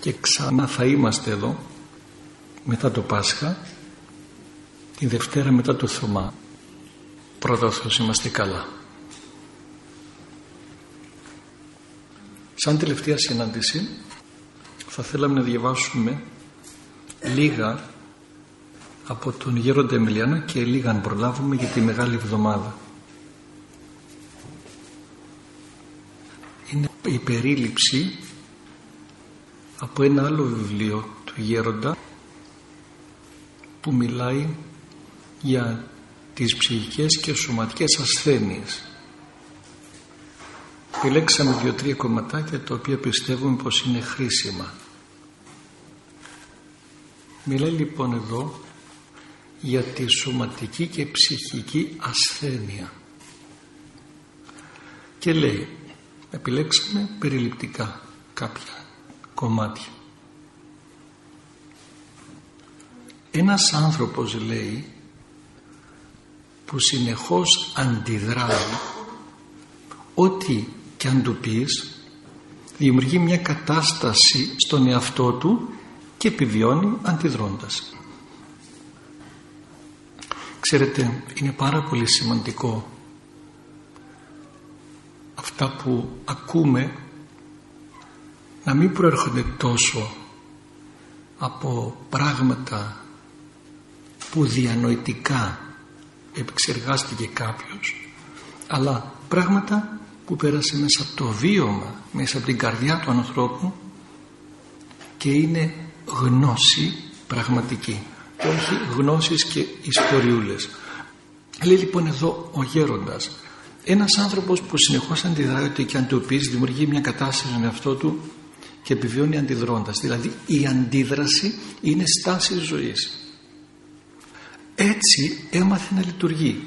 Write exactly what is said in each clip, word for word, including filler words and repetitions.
και ξανά θα είμαστε εδώ μετά το Πάσχα, την Δευτέρα μετά το Θωμά. Πρώτα Θεός είμαστε καλά. Σαν τελευταία συνάντηση θα θέλαμε να διαβάσουμε λίγα από τον Γέροντα Εμιλιανό και λίγα αν προλάβουμε για τη Μεγάλη Εβδομάδα. Είναι η περίληψη από ένα άλλο βιβλίο του Γέροντα που μιλάει για τις ψυχικές και σωματικές ασθένειες. Επιλέξαμε δύο-τρία κομματάκια τα οποία πιστεύουμε πως είναι χρήσιμα. Μιλάει λοιπόν εδώ για τη σωματική και ψυχική ασθένεια και λέει, επιλέξαμε περιληπτικά κάποια κομμάτια. Ένας άνθρωπος, λέει, που συνεχώς αντιδράει, ό,τι και αν του πεις, δημιουργεί μια κατάσταση στον εαυτό του και επιβιώνει αντιδρώντας. Ξέρετε, είναι πάρα πολύ σημαντικό αυτά που ακούμε να μην προέρχονται τόσο από πράγματα που διανοητικά επεξεργάστηκε κάποιος, αλλά πράγματα που πέρασε μέσα από το βίωμα, μέσα από την καρδιά του ανθρώπου και είναι γνώση πραγματική, όχι γνώσεις και ιστοριούλες. Λέει λοιπόν εδώ ο Γέροντας, ένας άνθρωπος που συνεχώς αντιδράει, ότι και αν του πεις, δημιουργεί μια κατάσταση στον εαυτό του και επιβιώνει αντιδρώντας. Δηλαδή η αντίδραση είναι στάση ζωής. Έτσι έμαθε να λειτουργεί.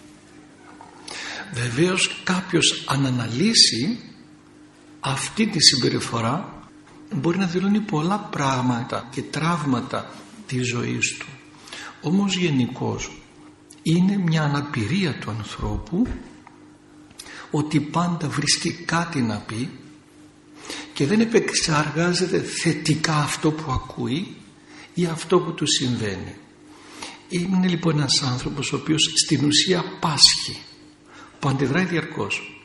Βεβαίως κάποιος αν αναλύσει αυτή τη συμπεριφορά μπορεί να δηλώνει πολλά πράγματα και τραύματα της ζωής του. Όμως γενικώς είναι μια αναπηρία του ανθρώπου ότι πάντα βρίσκει κάτι να πει και δεν επεξεργάζεται θετικά αυτό που ακούει ή αυτό που του συμβαίνει. Είναι λοιπόν ένας άνθρωπος ο οποίος στην ουσία πάσχει, που αντιδράει διαρκώς.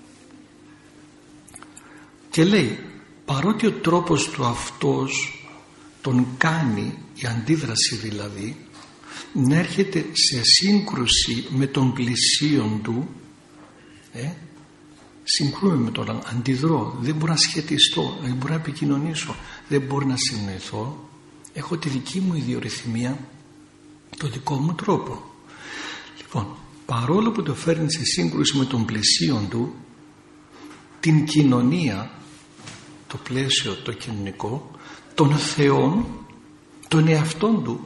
Και λέει, παρότι ο τρόπος του αυτός τον κάνει, η αντίδραση δηλαδή, να έρχεται σε σύγκρουση με τον πλησίον του, ε, συγκρούομαι με τον, αντιδρώ, δεν μπορώ να σχετιστώ, δεν μπορώ να επικοινωνήσω, δεν μπορώ να συνοηθώ, έχω τη δική μου ιδιορυθμία, το δικό μου τρόπο. Λοιπόν, παρόλο που το φέρνει σε σύγκρουση με τον πλησίον του, την κοινωνία, το πλαίσιο το κοινωνικό, των θεών, των εαυτών του,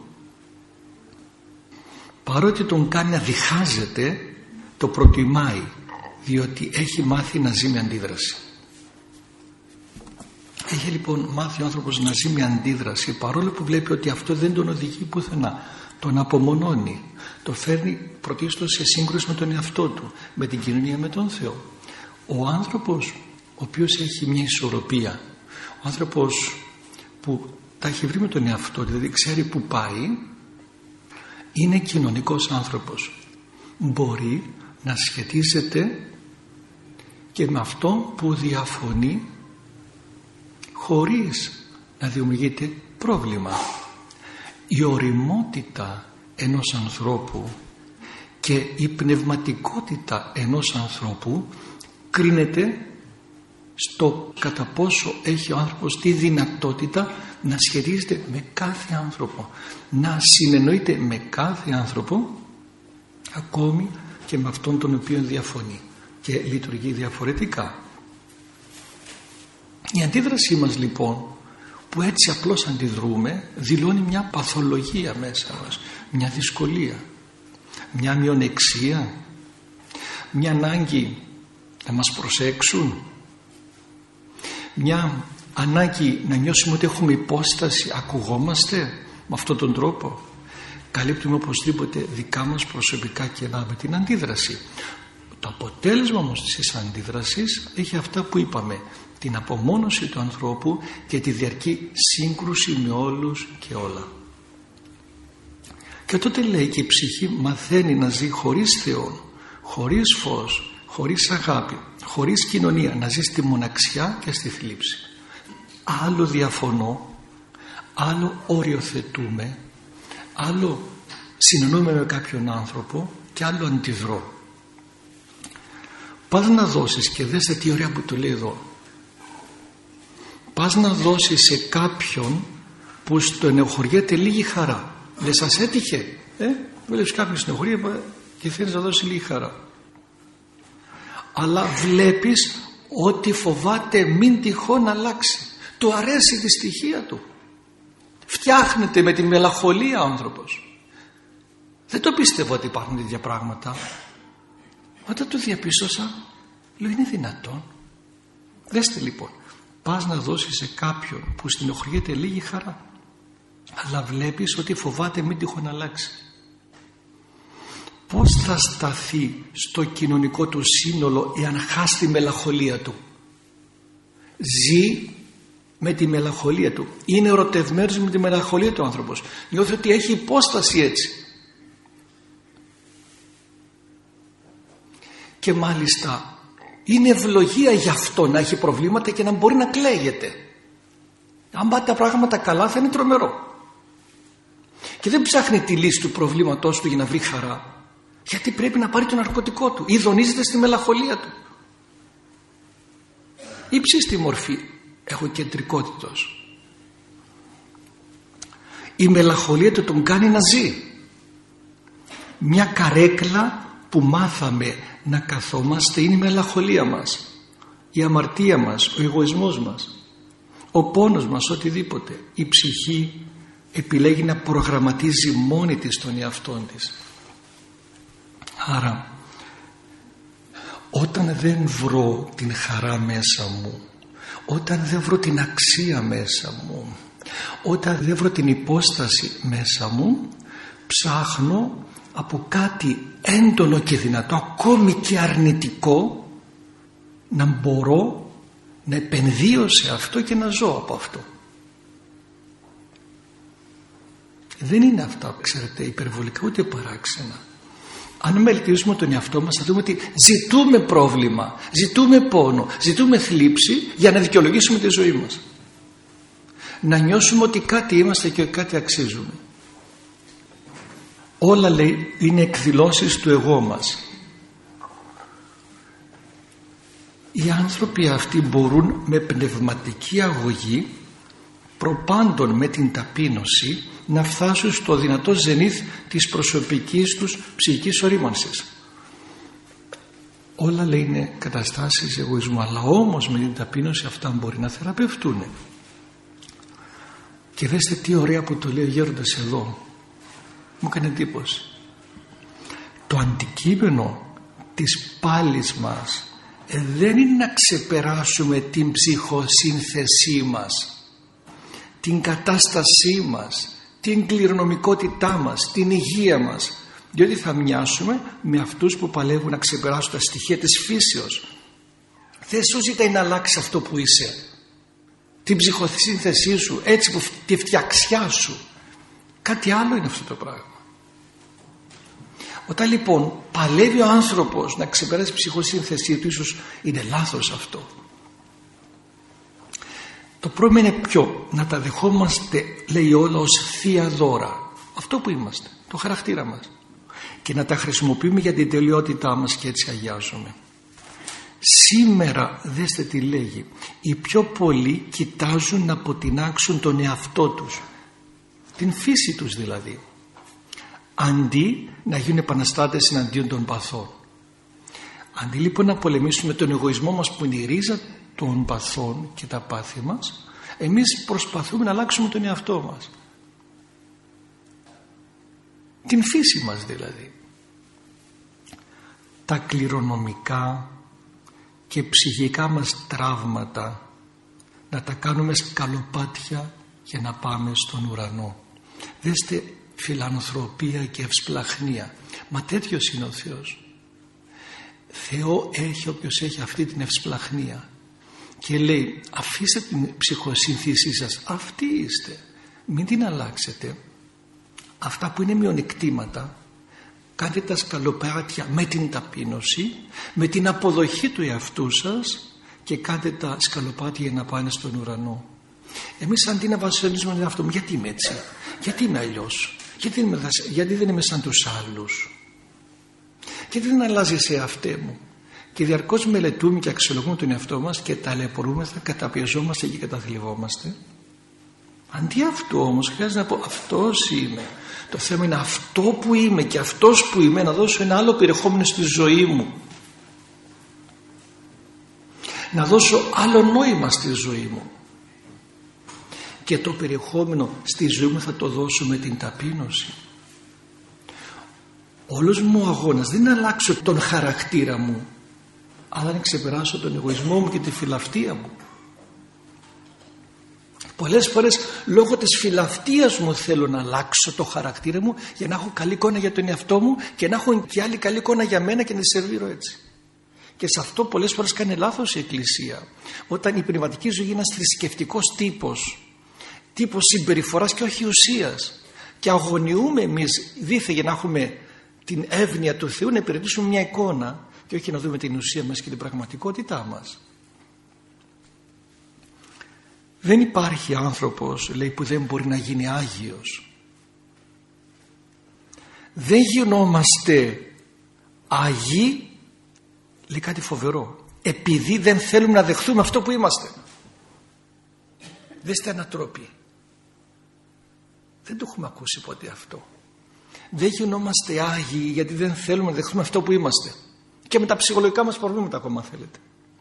παρότι τον κάνει να διχάζεται, το προτιμάει, διότι έχει μάθει να ζει με αντίδραση. Έχει λοιπόν μάθει ο άνθρωπος να ζει με αντίδραση, παρόλο που βλέπει ότι αυτό δεν τον οδηγεί πουθενά, τον απομονώνει, το φέρνει πρωτίστως σε σύγκρουση με τον εαυτό του, με την κοινωνία, με τον Θεό. Ο άνθρωπος ο οποίος έχει μια ισορροπία, ο άνθρωπος που τα έχει βρει με τον εαυτό του, δηλαδή ξέρει που πάει, είναι κοινωνικός άνθρωπος. Μπορεί να σχετίζεται και με αυτό που διαφωνεί χωρίς να δημιουργείται πρόβλημα. Η ωριμότητα ενός ανθρώπου και η πνευματικότητα ενός ανθρώπου κρίνεται στο κατά πόσο έχει ο άνθρωπος τη δυνατότητα να σχετίζεται με κάθε άνθρωπο, να συνεννοείται με κάθε άνθρωπο, ακόμη και με αυτόν τον οποίο διαφωνεί και λειτουργεί διαφορετικά. Η αντίδρασή μας λοιπόν, που έτσι απλώς αντιδρούμε, δηλώνει μια παθολογία μέσα μας, μια δυσκολία, μια μειονεξία, μια ανάγκη να μας προσέξουν, μια ανάγκη να νιώσουμε ότι έχουμε υπόσταση, ακουγόμαστε με αυτόν τον τρόπο. Καλύπτουμε οπωσδήποτε δικά μας προσωπικά κενά με την αντίδραση. Το αποτέλεσμα όμως της αντίδρασης έχει αυτά που είπαμε. την απομόνωση του ανθρώπου και τη διαρκή σύγκρουση με όλους και όλα. Και τότε λέει και η ψυχή μαθαίνει να ζει χωρίς Θεόν, χωρίς φως, χωρίς αγάπη, χωρίς κοινωνία, να ζει στη μοναξιά και στη θλίψη. Άλλο διαφωνώ, άλλο οριοθετούμε, άλλο συνεννοούμε με κάποιον άνθρωπο και άλλο αντιδρώ. Πας να δώσεις, και δέστε τι ωραία που το λέει εδώ, πας να δώσεις σε κάποιον που στο ενοχωριέται λίγη χαρά. Δεν σας έτυχε, ε? Βλέπεις κάποιον στενοχωρία και θέλεις να δώσει λίγη χαρά, αλλά βλέπεις ότι φοβάται μην τυχόν αλλάξει. Του αρέσει τη στοιχεία του, φτιάχνεται με τη μελαγχολία ο άνθρωπος. Δεν το πίστευω ότι υπάρχουν τέτοια πράγματα. Όταν το διαπίστωσα, λέω, είναι δυνατόν? Δέστε λοιπόν, πας να δώσεις σε κάποιον που στενοχωριέται λίγη χαρά, αλλά βλέπεις ότι φοβάται μην τυχόν αλλάξει. Πώς θα σταθεί στο κοινωνικό του σύνολο εάν χάσει τη μελαγχολία του? Ζει με τη μελαγχολία του, είναι ερωτευμένος με τη μελαγχολία του άνθρωπος, νιώθει ότι έχει υπόσταση έτσι. Και μάλιστα είναι ευλογία για αυτό να έχει προβλήματα και να μπορεί να κλαίγεται. Αν πάτε τα πράγματα καλά θα είναι τρομερό. Και δεν ψάχνει τη λύση του προβλήματός του για να βρει χαρά, γιατί πρέπει να πάρει το ναρκωτικό του ή δονίζεται στη μελαγχολία του. Ύψιστη μορφή εγωκεντρικότητος. Η μελαγχολία του τον κάνει να ζει. Μια καρέκλα που μάθαμε να καθόμαστε είναι η μελαγχολία μας, η αμαρτία μας, ο εγωισμός μας, ο πόνος μας, οτιδήποτε. Η ψυχή επιλέγει να προγραμματίζει μόνη της τον εαυτόν της. Άρα όταν δεν βρω την χαρά μέσα μου, όταν δεν βρω την αξία μέσα μου, όταν δεν βρω την υπόσταση μέσα μου, ψάχνω από κάτι έντονο και δυνατό, ακόμη και αρνητικό, να μπορώ να επενδύω σε αυτό και να ζω από αυτό. Δεν είναι αυτά, ξέρετε, υπερβολικά ούτε παράξενα. Αν μελετήσουμε τον εαυτό μας θα δούμε ότι ζητούμε πρόβλημα, ζητούμε πόνο, ζητούμε θλίψη για να δικαιολογήσουμε τη ζωή μας. Να νιώσουμε ότι κάτι είμαστε και κάτι αξίζουμε. Όλα, λέει, είναι εκδηλώσεις του εγώ μας. Οι άνθρωποι αυτοί μπορούν με πνευματική αγωγή, προπάντων με την ταπείνωση, να φτάσουν στο δυνατό ζενήθ της προσωπικής τους ψυχικής ορίμανσης. Όλα, λέει, είναι καταστάσεις εγωισμού, αλλά όμως με την ταπείνωση αυτά μπορεί να θεραπευτούν. Και δέστε τι ωραία που το λέει ο γέροντας εδώ. Μου έκανε εντύπωση. Το αντικείμενο της πάλης μας ε, δεν είναι να ξεπεράσουμε την ψυχοσύνθεσή μας, την κατάστασή μας, την κληρονομικότητά μας, την υγεία μας, διότι θα μοιάσουμε με αυτούς που παλεύουν να ξεπεράσουν τα στοιχεία της φύσεως. Δεν σου ζητάει να αλλάξει αυτό που είσαι, την ψυχοσύνθεσή σου, έτσι που τη φτιαξιά σου. Κάτι άλλο είναι αυτό το πράγμα. Όταν λοιπόν παλεύει ο άνθρωπος να ξεπεράσει τη ψυχοσύνθεσή του, ίσως είναι λάθος αυτό. Το πρόβλημα είναι ποιο? Να τα δεχόμαστε, λέει, όλα ως θεία δώρα, αυτό που είμαστε, το χαρακτήρα μας, και να τα χρησιμοποιούμε για την τελειότητά μας και έτσι αγιάζουμε. Σήμερα δέστε τι λέγει, οι πιο πολλοί κοιτάζουν να αποτινάξουν τον εαυτό τους, την φύση τους δηλαδή, αντί να γίνουν επαναστάτες εναντίον των παθών. Αντί λοιπόν να πολεμήσουμε τον εγωισμό μας που είναι η ρίζα των παθών και τα πάθη μας, εμείς προσπαθούμε να αλλάξουμε τον εαυτό μας, την φύση μας δηλαδή. Τα κληρονομικά και ψυχικά μας τραύματα να τα κάνουμε σκαλοπάτια για να πάμε στον ουρανό. Δέστε, φιλανθρωπία και ευσπλαχνία, μα τέτοιος είναι ο Θεός. Θεό έχει όποιος έχει αυτή την ευσπλαχνία και λέει αφήστε την ψυχοσύνθησή σας, αυτοί είστε, μην την αλλάξετε. Αυτά που είναι μειονεκτήματα κάντε τα σκαλοπάτια με την ταπείνωση, με την αποδοχή του εαυτού σας, και κάντε τα σκαλοπάτια να πάνε στον ουρανό. Εμείς αντί να βασιλεύσουμε τον εαυτό μου, γιατί είμαι έτσι, γιατί είμαι αλλιώς, γιατί, είμαι, γιατί δεν είμαι σαν τους άλλους, γιατί δεν αλλάζει σε εαυτέ μου, και διαρκώς μελετούμε και αξιολογούμε τον εαυτό μας και ταλαιπωρούμεθα, καταπιεζόμαστε και καταθλιβόμαστε. Αντί αυτό όμως χρειάζεται να πω αυτός είμαι. Το θέμα είναι αυτό που είμαι και αυτός που είμαι να δώσω ένα άλλο περιεχόμενο στη ζωή μου, να δώσω άλλο νόημα στη ζωή μου, και το περιεχόμενο στη ζωή μου θα το δώσω με την ταπείνωση. Όλος μου ο αγώνας δεν είναι να αλλάξω τον χαρακτήρα μου, αλλά να ξεπεράσω τον εγωισμό μου και τη φιλαυτία μου. Πολλές φορές λόγω της φιλαυτίας μου θέλω να αλλάξω το χαρακτήρα μου για να έχω καλή εικόνα για τον εαυτό μου και να έχω και άλλη καλή εικόνα για μένα και να τη σερβίρω έτσι. Και σε αυτό πολλές φορές κάνει λάθος η Εκκλησία. Όταν η πνευματική ζωή είναι ένας θρησκευτικός τύπος, τύπος συμπεριφοράς και όχι ουσίας, και αγωνιούμε εμείς δίθεν για να έχουμε την εύνοια του Θεού, να υπηρετήσουμε μια εικόνα και όχι να δούμε την ουσία μας και την πραγματικότητά μας. Δεν υπάρχει άνθρωπος, λέει, που δεν μπορεί να γίνει Άγιος. Δεν γινόμαστε Άγιοι, λέει κάτι φοβερό, επειδή δεν θέλουμε να δεχθούμε αυτό που είμαστε. Δέστε ανατροπή. Δεν το έχουμε ακούσει ποτέ αυτό. Δεν γινόμαστε Άγιοι γιατί δεν θέλουμε να δεχθούμε αυτό που είμαστε. Και με τα ψυχολογικά μας προβλήματα ακόμα θέλετε.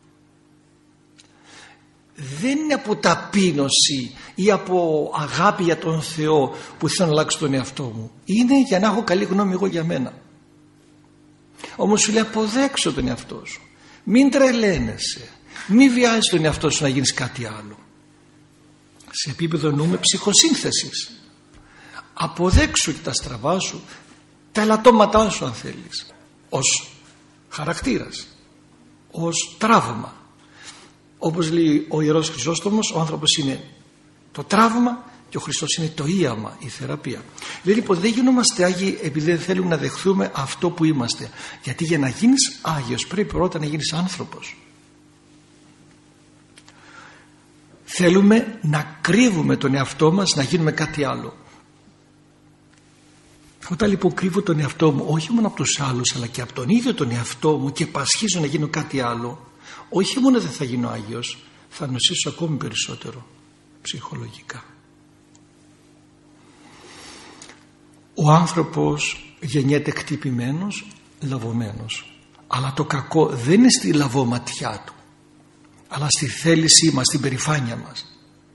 Δεν είναι από ταπείνωση ή από αγάπη για τον Θεό που θέλω να αλλάξω τον εαυτό μου. Είναι για να έχω καλή γνώμη εγώ για μένα. Όμως σου λέει αποδέξω τον εαυτό σου. Μην τρελαίνεσαι. Μην βιάζεις τον εαυτό σου να γίνεις κάτι άλλο. Σε επίπεδο νούμε ψυχοσύνθεσης. Αποδέξου και τα στραβά σου, τα ελαττώματά σου αν θέλεις, ως χαρακτήρας, ως τραύμα. Όπως λέει ο Ιερός Χρυσόστομος, ο άνθρωπος είναι το τραύμα και ο Χριστός είναι το ίαμα, η θεραπεία. Λέει λοιπόν δεν γινόμαστε Άγιοι επειδή δεν θέλουμε να δεχθούμε αυτό που είμαστε. Γιατί για να γίνεις Άγιος πρέπει πρώτα να γίνεις άνθρωπος. Θέλουμε να κρύβουμε τον εαυτό μας να γίνουμε κάτι άλλο. Όταν λοιπόν κρύβω τον εαυτό μου όχι μόνο από τους άλλους αλλά και από τον ίδιο τον εαυτό μου και πασχίζω να γίνω κάτι άλλο, όχι μόνο δεν θα γίνω Άγιος, θα νοσήσω ακόμη περισσότερο ψυχολογικά. Ο άνθρωπος γεννιέται χτυπημένος, λαβωμένος, αλλά το κακό δεν είναι στη λαβωματιά του αλλά στη θέλησή μας, στην περηφάνεια μας.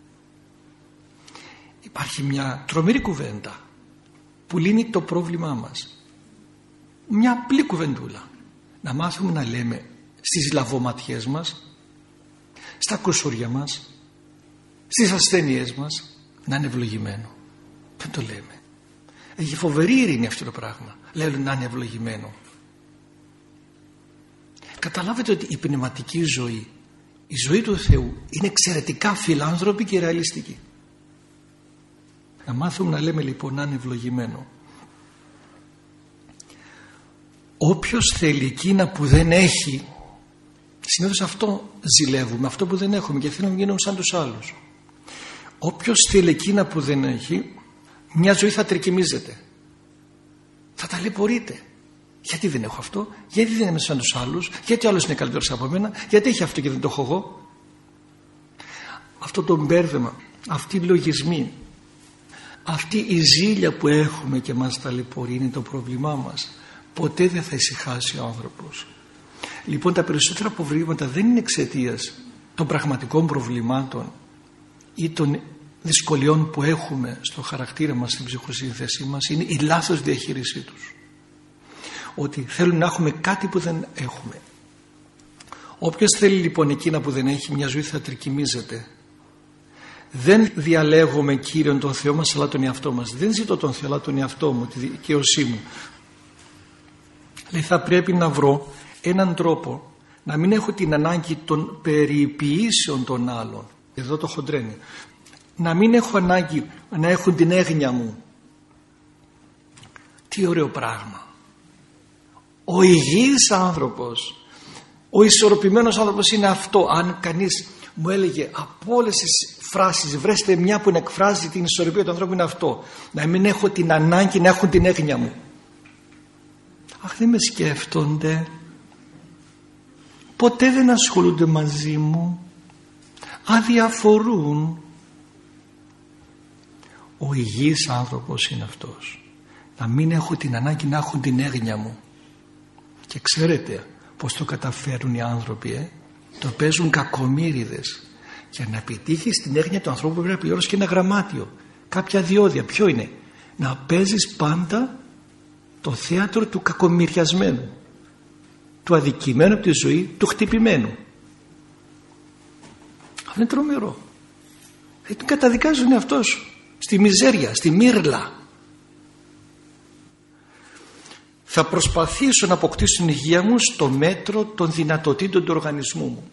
Υπάρχει μια τρομερή κουβέντα που λύνει το πρόβλημά μας. Μια απλή κουβεντούλα. Να μάθουμε να λέμε στις λαβωματιές μας, στα κουσούρια μας, στις ασθένειές μας, να είναι ευλογημένο. Δεν το λέμε. Έχει φοβερή ειρήνη αυτό το πράγμα. Λένε να είναι ευλογημένο. Καταλάβετε ότι η πνευματική ζωή, η ζωή του Θεού είναι εξαιρετικά φιλάνθρωπη και ρεαλιστική. Να μάθουμε να λέμε λοιπόν να είναι ευλογημένο. Όποιος θέλει εκείνα που δεν έχει, συνήθως αυτό ζηλεύουμε, αυτό που δεν έχουμε και θέλουμε να γίνουμε σαν τους άλλους. Όποιος θέλει εκείνα που δεν έχει, μια ζωή θα τρικυμίζεται. Θα ταλαιπωρείται. Γιατί δεν έχω αυτό, γιατί δεν είμαι σαν τους άλλους, γιατί ο άλλος είναι καλύτερος από μένα, γιατί έχει αυτό και δεν το έχω εγώ. Αυτό το μπέρδεμα, αυτοί οι λογισμοί, αυτή η ζήλια που έχουμε και μας ταλαιπωρεί είναι το πρόβλημά μας. Ποτέ δεν θα ησυχάσει ο άνθρωπος. Λοιπόν τα περισσότερα προβλήματα δεν είναι εξαιτίας των πραγματικών προβλημάτων ή των δυσκολιών που έχουμε στο χαρακτήρα μας, στην ψυχοσύνθεσή μας, είναι η λάθος διαχείρισή τους. Ότι θέλουν να έχουμε κάτι που δεν έχουμε. Όποιος θέλει λοιπόν εκείνα που δεν έχει, μια ζωή θα τρικυμίζεται. Δεν διαλέγουμε Κύριον τον Θεό μας αλλά τον εαυτό μας. Δεν ζητώ τον Θεό αλλά τον εαυτό μου, τη δικαίωσή μου. Λέει θα πρέπει να βρω έναν τρόπο να μην έχω την ανάγκη των περιποιήσεων των άλλων. Εδώ το χοντρένει. Να μην έχω ανάγκη να έχουν την έγνοια μου. Τι ωραίο πράγμα. Ο υγιής άνθρωπος, ο ισορροπημένος άνθρωπος είναι αυτό. Αν κανείς μου έλεγε από όλες τις φράσεις βρέστε μια που εκφράζει την ισορροπία του ανθρώπου, είναι αυτό. Να μην έχω την ανάγκη να έχουν την έγνοια μου. Αχ, δεν με σκέφτονται. Ποτέ δεν ασχολούνται μαζί μου. Αδιαφορούν. Ο υγιής άνθρωπος είναι αυτός. Να μην έχω την ανάγκη να έχουν την έγνοια μου. Και ξέρετε πως το καταφέρουν οι άνθρωποι, ε? Το παίζουν κακομοίριδες. Για να επιτύχεις την έγνοια του ανθρώπου πρέπει να πληρώσεις και ένα γραμμάτιο, κάποια διόδια. Ποιο είναι? Να παίζεις πάντα το θέατρο του κακομοιριασμένου, του αδικημένου από τη ζωή, του χτυπημένου. Αυτό είναι τρομερό. Ε, τον καταδικάζουν αυτός στη μιζέρια, στη μύρλα. Θα προσπαθήσω να αποκτήσω την υγεία μου στο μέτρο των δυνατοτήτων του οργανισμού μου.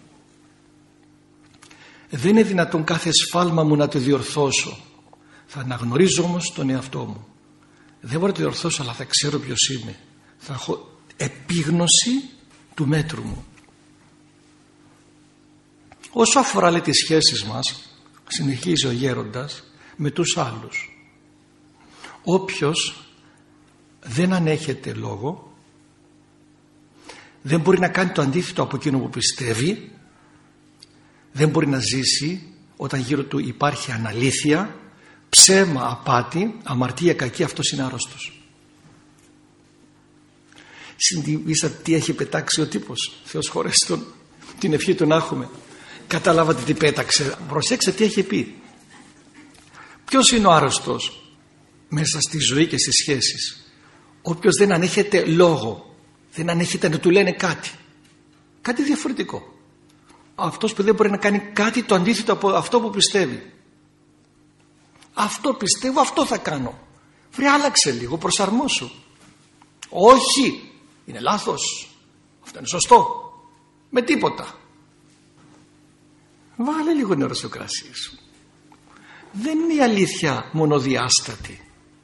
Δεν είναι δυνατόν κάθε σφάλμα μου να το διορθώσω. Θα αναγνωρίζω όμως τον εαυτό μου. Δεν μπορώ να το διορθώσω, αλλά θα ξέρω ποιος είμαι. Θα έχω επίγνωση του μέτρου μου. Όσο αφορά λέει τις σχέσεις μας, συνεχίζει ο γέροντας, με τους άλλους. Όποιος δεν ανέχεται λόγο, δεν μπορεί να κάνει το αντίθετο από εκείνο που πιστεύει, δεν μπορεί να ζήσει όταν γύρω του υπάρχει αναλήθεια, ψέμα, απάτη, αμαρτία, κακή, αυτός είναι άρρωστος. Συνειδήσατε τι έχει πετάξει ο τύπος? Θεός χωρέσει τον, την ευχή του να έχουμε. Καταλάβατε τι πέταξε? Προσέξτε τι έχει πει. Ποιος είναι ο άρρωστος μέσα στη ζωή και στις σχέσεις? Όποιος δεν ανέχεται λόγο, δεν ανέχεται να του λένε κάτι, κάτι διαφορετικό. Αυτός που δεν μπορεί να κάνει κάτι το αντίθετο από αυτό που πιστεύει. Αυτό πιστεύω, αυτό θα κάνω. Βρε, άλλαξε λίγο, προσαρμόσου. Όχι, είναι λάθος, αυτό είναι σωστό. Με τίποτα. Βάλε λίγο νερό στο κρασί σου. Δεν είναι η αλήθεια μονοδιάστατη.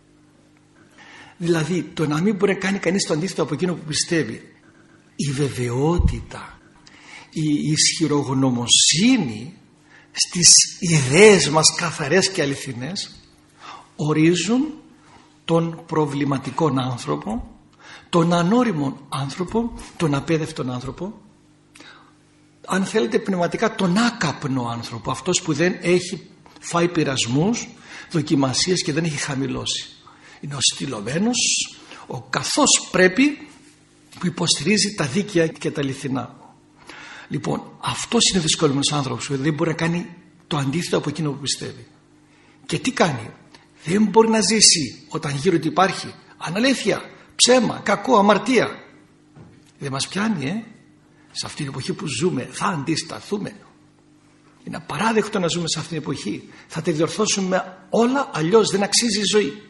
Δηλαδή το να μην μπορεί να κάνει κανείς το αντίθετο από εκείνο που πιστεύει. Η βεβαιότητα, η ισχυρογνωμοσύνη στις ιδέες μας καθαρές και αληθινές ορίζουν τον προβληματικό άνθρωπο, τον ανώριμο άνθρωπο, τον απέδευτον άνθρωπο, αν θέλετε πνευματικά τον άκαπνο άνθρωπο, αυτός που δεν έχει φάει πειρασμούς, δοκιμασίες και δεν έχει χαμηλώσει. Είναι ο στυλωμένος, ο καθώς πρέπει, που υποστηρίζει τα δίκαια και τα αληθινά. Λοιπόν, αυτός είναι ο δυσκολεμένος άνθρωπος που δεν μπορεί να κάνει το αντίθετο από εκείνο που πιστεύει. Και τι κάνει? Δεν μπορεί να ζήσει όταν γύρω του υπάρχει αναλήθεια, ψέμα, κακό, αμαρτία. Δεν μας πιάνει, ε? Σε αυτήν την εποχή που ζούμε θα αντισταθούμε. Είναι απαράδεκτο να ζούμε σε αυτήν την εποχή. Θα τα διορθώσουμε όλα, αλλιώς δεν αξίζει η ζωή.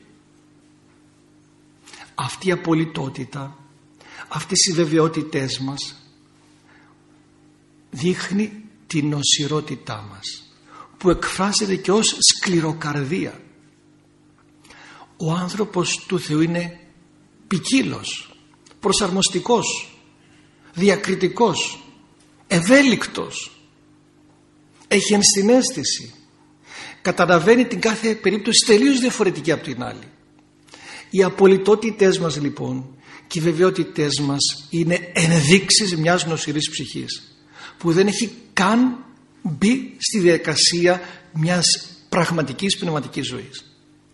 Αυτή η απολυτότητα, αυτές οι βεβαιότητές μας δείχνει την νοσηρότητά μας, που εκφράζεται και ως σκληροκαρδία. Ο άνθρωπος του Θεού είναι ποικίλος, προσαρμοστικός, διακριτικός, ευέλικτος, έχει ενσυναίσθηση, καταλαβαίνει την κάθε περίπτωση τελείως διαφορετική από την άλλη. Οι απολυτότητές μας λοιπόν και οι βεβαιότητές μας είναι ενδείξεις μιας νοσηρής ψυχής που δεν έχει καν μπει στη διαδικασία μιας πραγματικής πνευματικής ζωής.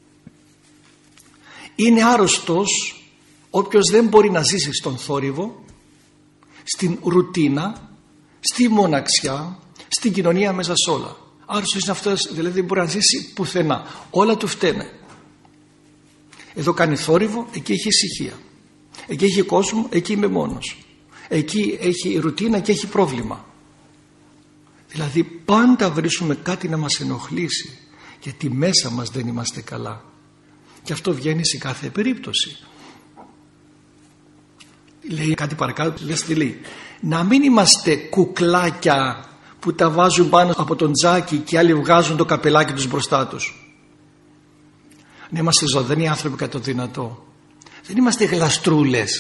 Είναι άρρωστος όποιος δεν μπορεί να ζήσει στον θόρυβο, στην ρουτίνα, στη μοναξιά, στην κοινωνία μέσα σε όλα. Άρρωστος είναι αυτός, δηλαδή δεν μπορεί να ζήσει πουθενά. Όλα του φταίνε. Εδώ κάνει θόρυβο, εκεί έχει ησυχία. Εκεί έχει κόσμο, εκεί είμαι μόνος. Εκεί έχει ρουτίνα και έχει πρόβλημα. Δηλαδή πάντα βρίσκουμε κάτι να μας ενοχλήσει, γιατί μέσα μας δεν είμαστε καλά. Και αυτό βγαίνει σε κάθε περίπτωση. Λέει κάτι παρακάτω, λες τι λέει. να μην είμαστε κουκλάκια που τα βάζουν πάνω από τον τζάκι και άλλοι βγάζουν το καπελάκι τους μπροστά τους. Να είμαστε ζωντανοί άνθρωποι κατά το δυνατό. Δεν είμαστε γλαστρούλες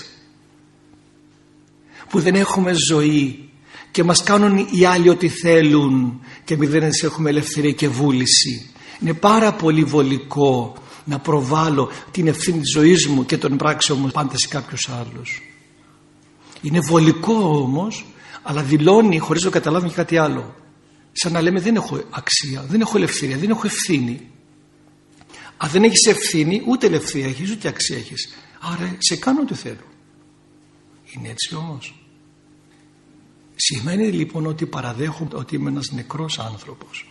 που δεν έχουμε ζωή και μας κάνουν οι άλλοι ό,τι θέλουν και εμείς δεν έχουμε ελευθερία και βούληση. Είναι πάρα πολύ βολικό να προβάλλω την ευθύνη της ζωής μου και των πράξεων μου πάντα σε κάποιους άλλους. Είναι βολικό όμως, αλλά δηλώνει χωρίς να καταλάβουμε και κάτι άλλο. Σαν να λέμε δεν έχω αξία, δεν έχω ελευθερία, δεν έχω ευθύνη. Αν δεν έχεις ευθύνη, ούτε ελευθερία έχεις, ούτε αξία έχεις. Άρα σε κάνω ό,τι θέλω. Είναι έτσι όμως? Σημαίνει λοιπόν ότι παραδέχομαι ότι είμαι ένας νεκρός άνθρωπος.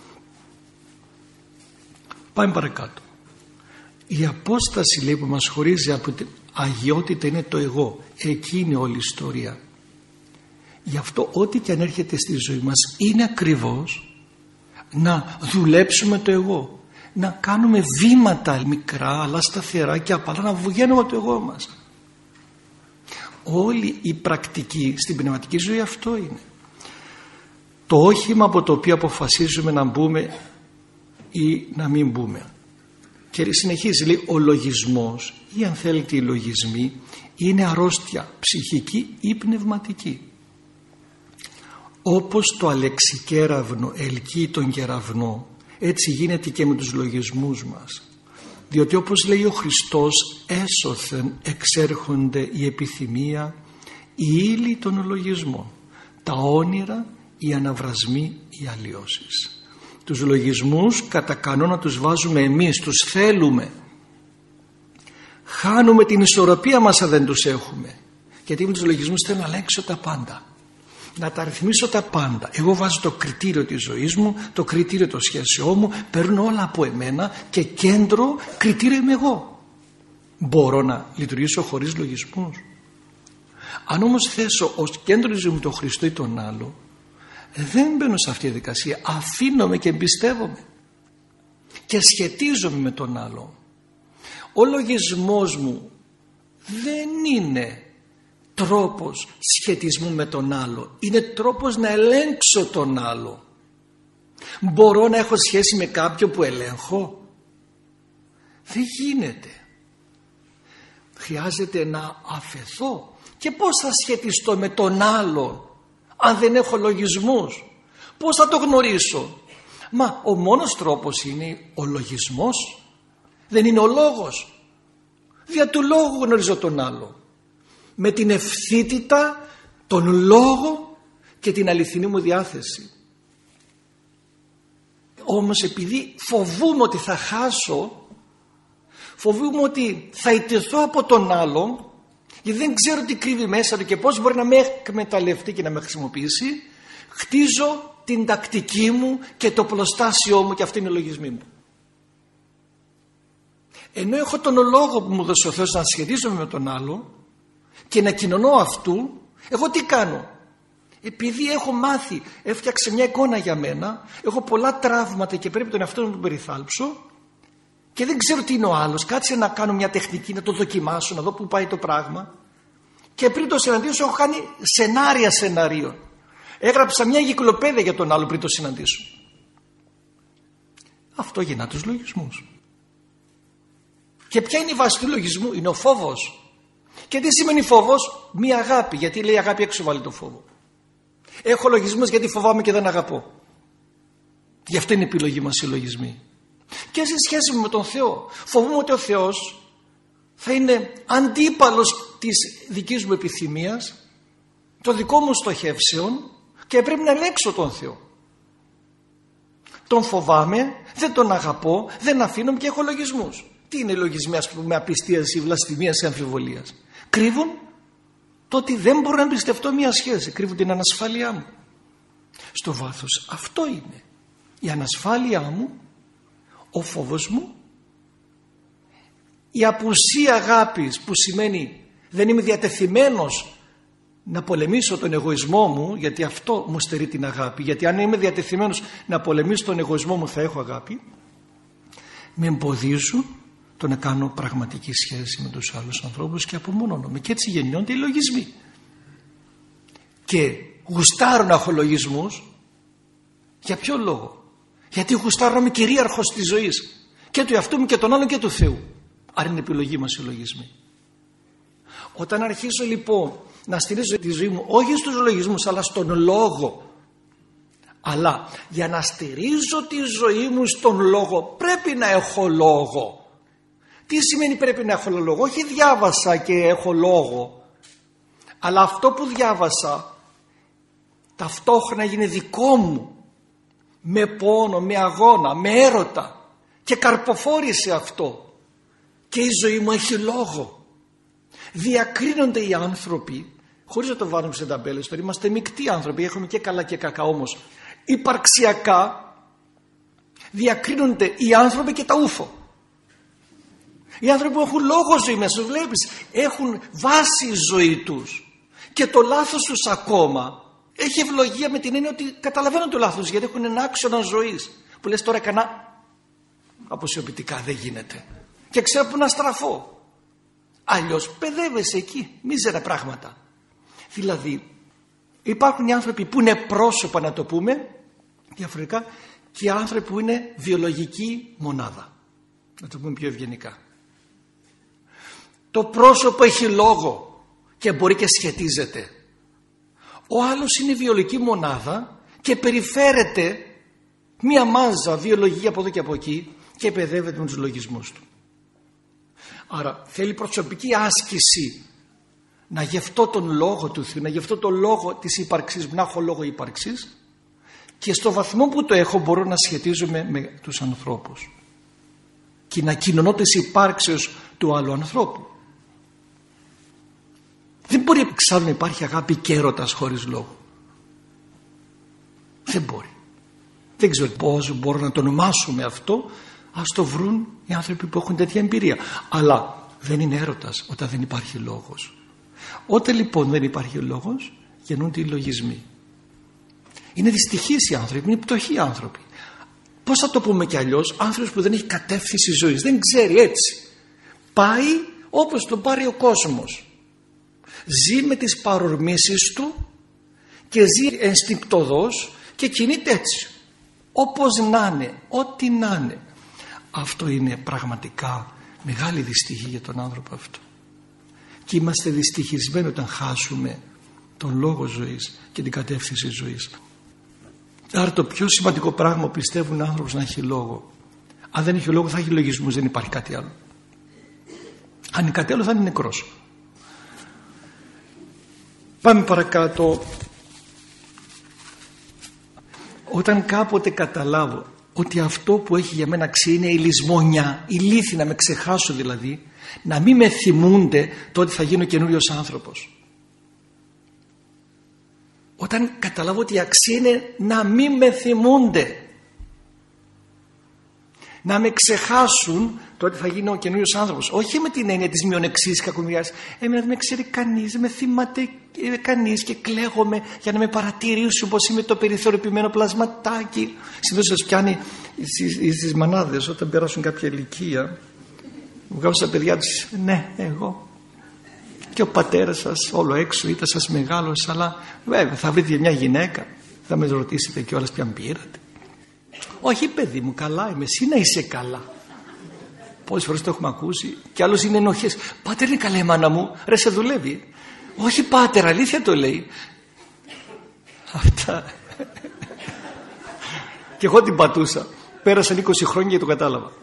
Πάμε παρακάτω. Η απόσταση λέει που μας χωρίζει από την αγιότητα είναι το εγώ. Εκεί είναι όλη η ιστορία. Γι' αυτό ό,τι και αν έρχεται στη ζωή μας είναι ακριβώς να δουλέψουμε το εγώ. Να κάνουμε βήματα μικρά αλλά σταθερά και απαλά να βγαίνουμε από το εγώ μας. Όλη η πρακτική στην πνευματική ζωή αυτό είναι. Το όχημα από το οποίο αποφασίζουμε να μπούμε ή να μην μπούμε. Και συνεχίζει, λέει, ο λογισμός ή αν θέλετε οι λογισμοί είναι αρρώστια ψυχική ή πνευματική. Όπως το αλεξικέραυνο ελκύει τον κεραυνό, έτσι γίνεται και με τους λογισμούς μας. Διότι όπως λέει ο Χριστός, έσωθεν εξέρχονται η επιθυμία, η ύλη των λογισμών, τα όνειρα, οι αναβρασμοί, οι αλλοιώσεις. Τους λογισμούς κατά κανόνα τους βάζουμε εμείς, τους θέλουμε. Χάνουμε την ισορροπία μας αν δεν τους έχουμε. Γιατί με τους λογισμούς θέλω να αλλάξω τα πάντα. Να τα ρυθμίσω τα πάντα. Εγώ βάζω το κριτήριο της ζωής μου, το κριτήριο των σχέσεών μου, παίρνω όλα από εμένα και κέντρο κριτήριο είμαι εγώ. Μπορώ να λειτουργήσω χωρίς λογισμούς? Αν όμως θέσω ως κέντρο της ζωής μου τον Χριστό ή τον άλλο, δεν μπαίνω σε αυτή τη δικασία. Αφήνομαι και εμπιστεύομαι και σχετίζομαι με τον άλλο. Ο λογισμός μου δεν είναι τρόπος σχετισμού με τον άλλο, είναι τρόπος να ελέγξω τον άλλο. Μπορώ να έχω σχέση με κάποιον που ελέγχω? Δεν γίνεται. Χρειάζεται να αφεθώ. Και πώς θα σχετιστώ με τον άλλο αν δεν έχω λογισμούς? Πώς θα το γνωρίσω? Μα ο μόνος τρόπος είναι ο λογισμός. Δεν είναι ο λόγος? Δια του λόγου γνωρίζω τον άλλο. Με την ευθύτητα, τον λόγο και την αληθινή μου διάθεση. Όμως επειδή φοβούμαι ότι θα χάσω, φοβούμαι ότι θα ιτηθώ από τον άλλον, γιατί δεν ξέρω τι κρύβει μέσα του και πώς μπορεί να με εκμεταλλευτεί και να με χρησιμοποιήσει, χτίζω την τακτική μου και το πλωστάσιό μου, και αυτή είναι η λογισμή μου. Ενώ έχω τον λόγο που μου δώσει ο Θεός να σχετίζομαι με τον άλλο και να κοινωνώ αυτού, εγώ τι κάνω? Επειδή έχω μάθει, έφτιαξε μια εικόνα για μένα, έχω πολλά τραύματα και πρέπει τον εαυτό μου να τον περιθάλψω και δεν ξέρω τι είναι ο άλλος, κάτσε να κάνω μια τεχνική, να το δοκιμάσω, να δω πού πάει το πράγμα. Και πριν το συναντήσω έχω κάνει σενάρια σενάριων. Έγραψα μια εγκυκλοπαίδεια για τον άλλο πριν το συναντήσω. Αυτό γεννά τους λογισμούς. Και ποια είναι η βάση του λογισμού? Είναι ο φόβος. Και τι σημαίνει φόβος? Μία αγάπη. Γιατί λέει αγάπη έξω βάλει το φόβο. Έχω λογισμούς γιατί φοβάμαι και δεν αγαπώ. Γι' αυτό είναι η επιλογή μας οι λογισμοί. Και σε σχέση με τον Θεό, φοβούμαι ότι ο Θεός θα είναι αντίπαλος της δικής μου επιθυμίας, των δικών μου στοχεύσεων, και πρέπει να ελέγξω τον Θεό. Τον φοβάμαι, δεν τον αγαπώ, δεν αφήνω και έχω λογισμούς. Τι είναι οι λογισμοί, ας πούμε, απιστίας ή βλαστημίας ή αμφιβολίας? Κρύβουν το ότι δεν μπορώ να εμπιστευτώ μια σχέση, κρύβουν την ανασφάλειά μου. Στο βάθος αυτό είναι η ανασφάλειά μου, ο φόβος μου, η απουσία αγάπης, που σημαίνει δεν είμαι διατεθειμένος να πολεμήσω τον εγωισμό μου, γιατί αυτό μου στερεί την αγάπη. Γιατί αν είμαι διατεθειμένος να πολεμήσω τον εγωισμό μου θα έχω αγάπη. Με εμποδίζουν το να κάνω πραγματική σχέση με τους άλλους ανθρώπους και απομονώνομαι. Και έτσι γεννιόνται οι λογισμοί. και γουστάρω να έχω λογισμούς, για ποιο λόγο? Γιατί γουστάρω να είμαι κυρίαρχος της ζωής και του εαυτού μου και των άλλων και του Θεού. Άρα είναι επιλογή μας οι λογισμοί. Όταν αρχίσω λοιπόν να στηρίζω τη ζωή μου όχι στους λογισμούς αλλά στον λόγο, αλλά για να στηρίζω τη ζωή μου στον λόγο πρέπει να έχω λόγο. Τι σημαίνει πρέπει να έχω λόγο? Όχι διάβασα και έχω λόγο, αλλά αυτό που διάβασα ταυτόχρονα γίνει δικό μου, με πόνο, με αγώνα, με έρωτα, και καρποφόρησε αυτό και η ζωή μου έχει λόγο. Διακρίνονται οι άνθρωποι, χωρίς να το βάλουμε σε ταμπέλες, τώρα είμαστε μεικτοί άνθρωποι, έχουμε και καλά και κακά, όμως υπαρξιακά διακρίνονται οι άνθρωποι και τα ούφο. Οι άνθρωποι που έχουν λόγο ζωή μέσα, βλέπεις, έχουν βάση η ζωή τους και το λάθος τους ακόμα έχει ευλογία με την έννοια ότι καταλαβαίνουν το λάθος, γιατί έχουν ένα άξονα ζωής που λες τώρα έκανα αποσιωπητικά, δεν γίνεται και ξέρω που να στραφώ. Αλλιώς παιδεύεσαι εκεί, μίζερα πράγματα. Δηλαδή υπάρχουν οι άνθρωποι που είναι πρόσωπα, να το πούμε διαφορετικά, και οι άνθρωποι που είναι βιολογική μονάδα, να το πούμε πιο ευγενικά. Το πρόσωπο έχει λόγο και μπορεί και σχετίζεται. Ο άλλος είναι βιολογική μονάδα και περιφέρεται μία μάζα βιολογική από εδώ και από εκεί και παιδεύεται με τους λογισμούς του. Άρα θέλει προσωπική άσκηση να γευτώ τον λόγο του Θεού, να γευτώ τον λόγο της ύπαρξης μου, να έχω λόγο ύπαρξης, και στο βαθμό που το έχω μπορώ να σχετίζομαι με τους ανθρώπους και να κοινωνώ της υπάρξεως του άλλου ανθρώπου. Δεν μπορεί εξάλλου να υπάρχει αγάπη και έρωτας χωρίς λόγο. Δεν μπορεί. Δεν ξέρω πώς μπορώ να το ονομάσουμε αυτό. Ας το βρουν οι άνθρωποι που έχουν τέτοια εμπειρία. Αλλά δεν είναι έρωτας όταν δεν υπάρχει λόγος. Όταν λοιπόν δεν υπάρχει λόγος, γεννούνται οι λογισμοί. Είναι δυστυχείς οι άνθρωποι, είναι πτωχοί άνθρωποι. Πώς θα το πούμε κι αλλιώς? Άνθρωπος που δεν έχει κατεύθυνση ζωής, δεν ξέρει, έτσι πάει όπως τον πάρει ο κόσμος. Ζει με τις παρορμήσεις του και ζει ενστικτωδώς και κινείται έτσι, όπως να είναι, ό,τι να είναι. Αυτό είναι πραγματικά μεγάλη δυστυχία για τον άνθρωπο αυτό. Και είμαστε δυστυχισμένοι όταν χάσουμε τον λόγο ζωής και την κατεύθυνση ζωής. Άρα το πιο σημαντικό πράγμα πιστεύουν οι άνθρωποι να έχει λόγο. Αν δεν έχει λόγο θα έχει λογισμούς, δεν υπάρχει κάτι άλλο. Αν είναι κάτι άλλο θα είναι νεκρός. Πάμε παρακάτω. Όταν κάποτε καταλάβω ότι αυτό που έχει για μένα αξία είναι η λησμονιά, η λύθη, να με ξεχάσω δηλαδή, να μην με θυμούνται τότε θα γίνω καινούριος άνθρωπος. Όταν καταλάβω ότι η αξία είναι να μην με θυμούνται, να με ξεχάσουν, τότε θα γίνω ο καινούριος άνθρωπος. Όχι με την έννοια της μειονεξής και κακομοιρίας. Εμένα δεν με ξέρει κανείς, δεν με θυμάται κανείς και κλαίγομαι για να με παρατηρήσουν πως είμαι το περιθωριοποιημένο πλασματάκι. Συνήθως σας πιάνει στις μανάδες όταν περάσουν κάποια ηλικία. Βγάζουν στα παιδιά τους, ναι, εγώ. Και ο πατέρας σας όλο έξω, ήταν σας μεγάλος, αλλά βέβαια θα βρείτε μια γυναίκα, θα με ρωτήσετε κιόλας ποιαν πήρατε. Όχι παιδί μου, καλά είμαι, εσύ να είσαι καλά. Πόσες φορές το έχουμε ακούσει. Και άλλος είναι ενοχές. Πάτερ είναι καλά η μάνα μου, ρε σε δουλεύει. Όχι πάτερ, αλήθεια το λέει. Αυτά. Και εγώ την πατούσα. Πέρασαν είκοσι χρόνια και το κατάλαβα.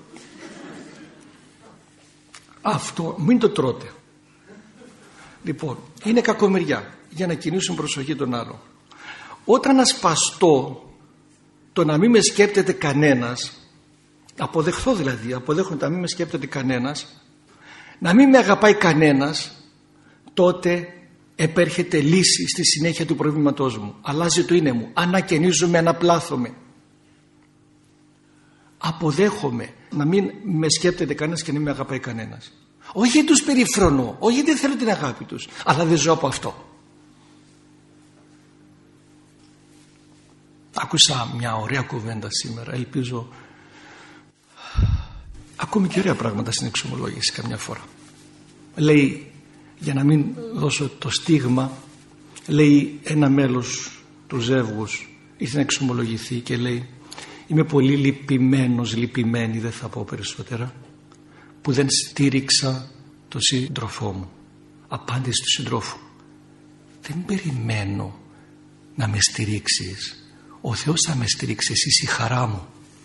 Αυτό μην το τρώτε. Λοιπόν, είναι κακομοιριά για να κινήσουν προσοχή των άλλων. Όταν ασπαστώ το να μην με σκέπτεται κανένας, αποδεχθώ δηλαδή, αποδέχομαι να μην με σκέπτεται κανένας, να μην με αγαπάει κανένας, τότε επέρχεται λύση στη συνέχεια του προβλήματός μου. Αλλάζει το είναι μου, ανακαινίζομαι, αναπλάθομαι. Αποδέχομαι να μην με σκέπτεται κανένας και να μην με αγαπάει κανένας. Όχι τους περιφρονώ, όχι δεν θέλω την αγάπη τους, αλλά δεν ζω από αυτό. Άκουσα μια ωραία κουβέντα σήμερα, ελπίζω ακόμη και ωραία πράγματα στην εξομολόγηση καμιά φορά. Λέει, για να μην δώσω το στίγμα, λέει ένα μέλος του ζεύγους, ήρθε να εξομολογηθεί και λέει: είμαι πολύ λυπημένος, λυπημένη, δεν θα πω περισσότερα, που δεν στήριξα τον σύντροφό μου. Απάντηση του συντρόφου: δεν περιμένω να με στηρίξεις, ο Θεός θα με στηρίξει, εσείς η χαρά μου.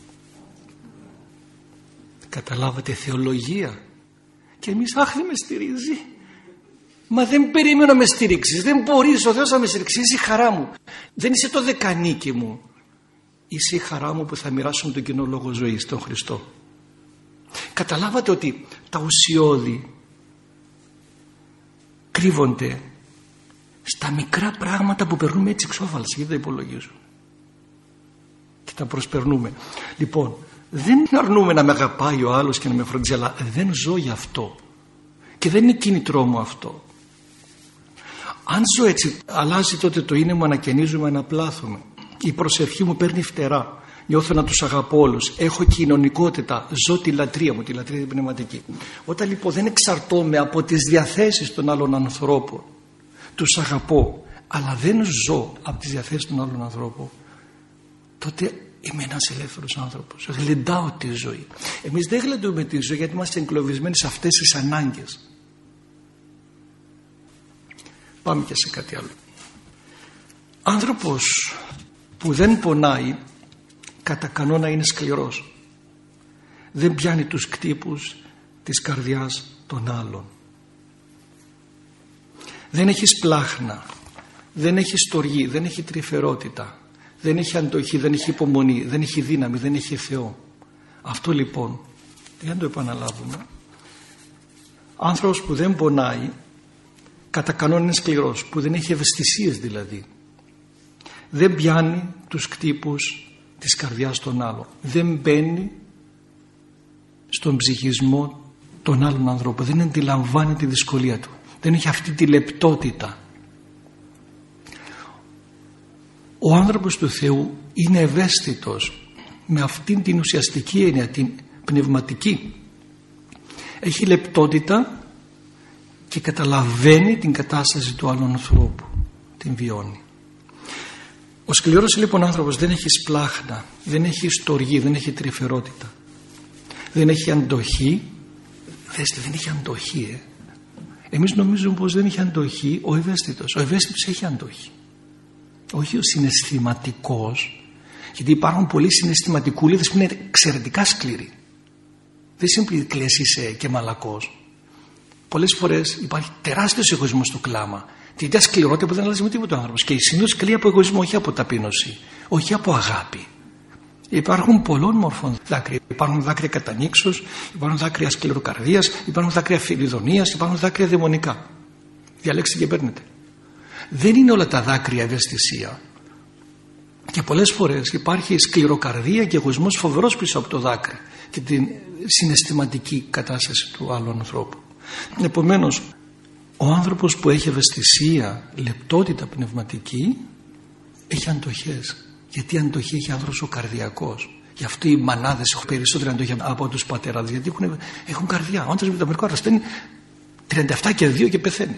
Καταλάβατε, θεολογία. Και εμείς, αχ, δεν με στηρίζει. Μα δεν περιμένω να με στηρίξεις, δεν μπορείς, ο Θεός θα με στηρίξει, είσαι η χαρά μου. Δεν είσαι το δεκανίκι μου, είσαι η χαρά μου που θα μοιράσω τον κοινό λόγο ζωής, τον Χριστό. Καταλάβατε ότι τα ουσιώδη κρύβονται στα μικρά πράγματα που περνούμε έτσι εξόφαλση, γιατί τα υπολογίζω και τα προσπερνούμε. Λοιπόν, δεν αρνούμε να με αγαπάει ο άλλος και να με φροντίζει, αλλά δεν ζω γι' αυτό και δεν είναι κίνητρό μου αυτό. Αν ζω έτσι, αλλάζει τότε το είναι μου, ανακαινίζομαι, αναπλάθομαι. Η προσευχή μου παίρνει φτερά. Νιώθω να τους αγαπώ όλους. Έχω κοινωνικότητα. Ζω τη λατρεία μου, τη λατρεία την πνευματική. Όταν λοιπόν δεν εξαρτώμαι από τις διαθέσεις των άλλων ανθρώπων, τους αγαπώ, αλλά δεν ζω από τις διαθέσεις των άλλων ανθρώπων, τότε είμαι ένας ελεύθερος άνθρωπος. Γλεντάω τη ζωή. Εμείς δεν γλεντούμε τη ζωή γιατί είμαστε εγκλωβισμένοι σε αυτές τις ανάγκες. Πάμε και σε κάτι άλλο. Άνθρωπος που δεν πονάει κατά κανόνα είναι σκληρός. Δεν πιάνει τους κτύπους της καρδιάς των άλλων. Δεν έχει σπλάχνα, δεν έχει στοργή, δεν έχει τρυφερότητα, δεν έχει αντοχή, δεν έχει υπομονή, δεν έχει δύναμη, δεν έχει Θεό. Αυτό λοιπόν, για να το επαναλάβουμε, άνθρωπος που δεν πονάει κατά κανόνα είναι σκληρός, που δεν έχει ευαισθησίες δηλαδή. Δεν πιάνει τους κτύπους της καρδιάς των άλλων. Δεν μπαίνει στον ψυχισμό των άλλων ανθρώπων. Δεν αντιλαμβάνει τη δυσκολία του. Δεν έχει αυτή τη λεπτότητα. Ο άνθρωπος του Θεού είναι ευαίσθητος με αυτήν την ουσιαστική έννοια, την πνευματική. Έχει λεπτότητα και καταλαβαίνει την κατάσταση του άλλου ανθρώπου. Την βιώνει. Ο σκληρός λοιπόν άνθρωπος δεν έχει σπλάχνα, δεν έχει στοργή, δεν έχει τρυφερότητα, δεν έχει αντοχή. Δέστε, δεν έχει αντοχή. Ε. Εμείς νομίζουμε πως δεν έχει αντοχή ο ευαίσθητος. Ο ευαίσθητος έχει αντοχή. Όχι ο συναισθηματικός, γιατί υπάρχουν πολλοί συναισθηματικούλιδες που είναι εξαιρετικά σκληροί. Δεν σημαίνει ότι κλαις είσαι και μαλακός. Πολλές φορές υπάρχει τεράστιος εγωισμός στο κλάμα. Την ίδια σκληρότητα που δεν αλλάζει με τίποτα ο άνθρωπος. Και η συνήθως κλαίει από εγωισμό, όχι από ταπείνωση, όχι από αγάπη. Υπάρχουν πολλών μορφών δάκρυα. Υπάρχουν δάκρυα κατανήξεως, υπάρχουν δάκρυα σκληροκαρδίας, υπάρχουν δάκρυα φιλιδονίας, υπάρχουν δάκρυα δαιμονικά. Διαλέξτε και παίρνετε. Δεν είναι όλα τα δάκρυα ευαισθησία. Και πολλές φορές υπάρχει σκληροκαρδία και εγωισμός φοβερός πίσω από το δάκρυ και την συναισθηματική κατάσταση του άλλου ανθρώπου. Επομένως, ο άνθρωπος που έχει ευαισθησία, λεπτότητα πνευματική, έχει αντοχές. Γιατί αντοχή έχει άνθρωπος ο καρδιακός. Γι' αυτό οι μανάδες έχουν περισσότερη αντοχή από τους πατεράδες. Γιατί έχουν, έχουν καρδιά. Ο άντρας με το μερικό αρρωσταίνει τριάντα επτά και δύο και πεθαίνει.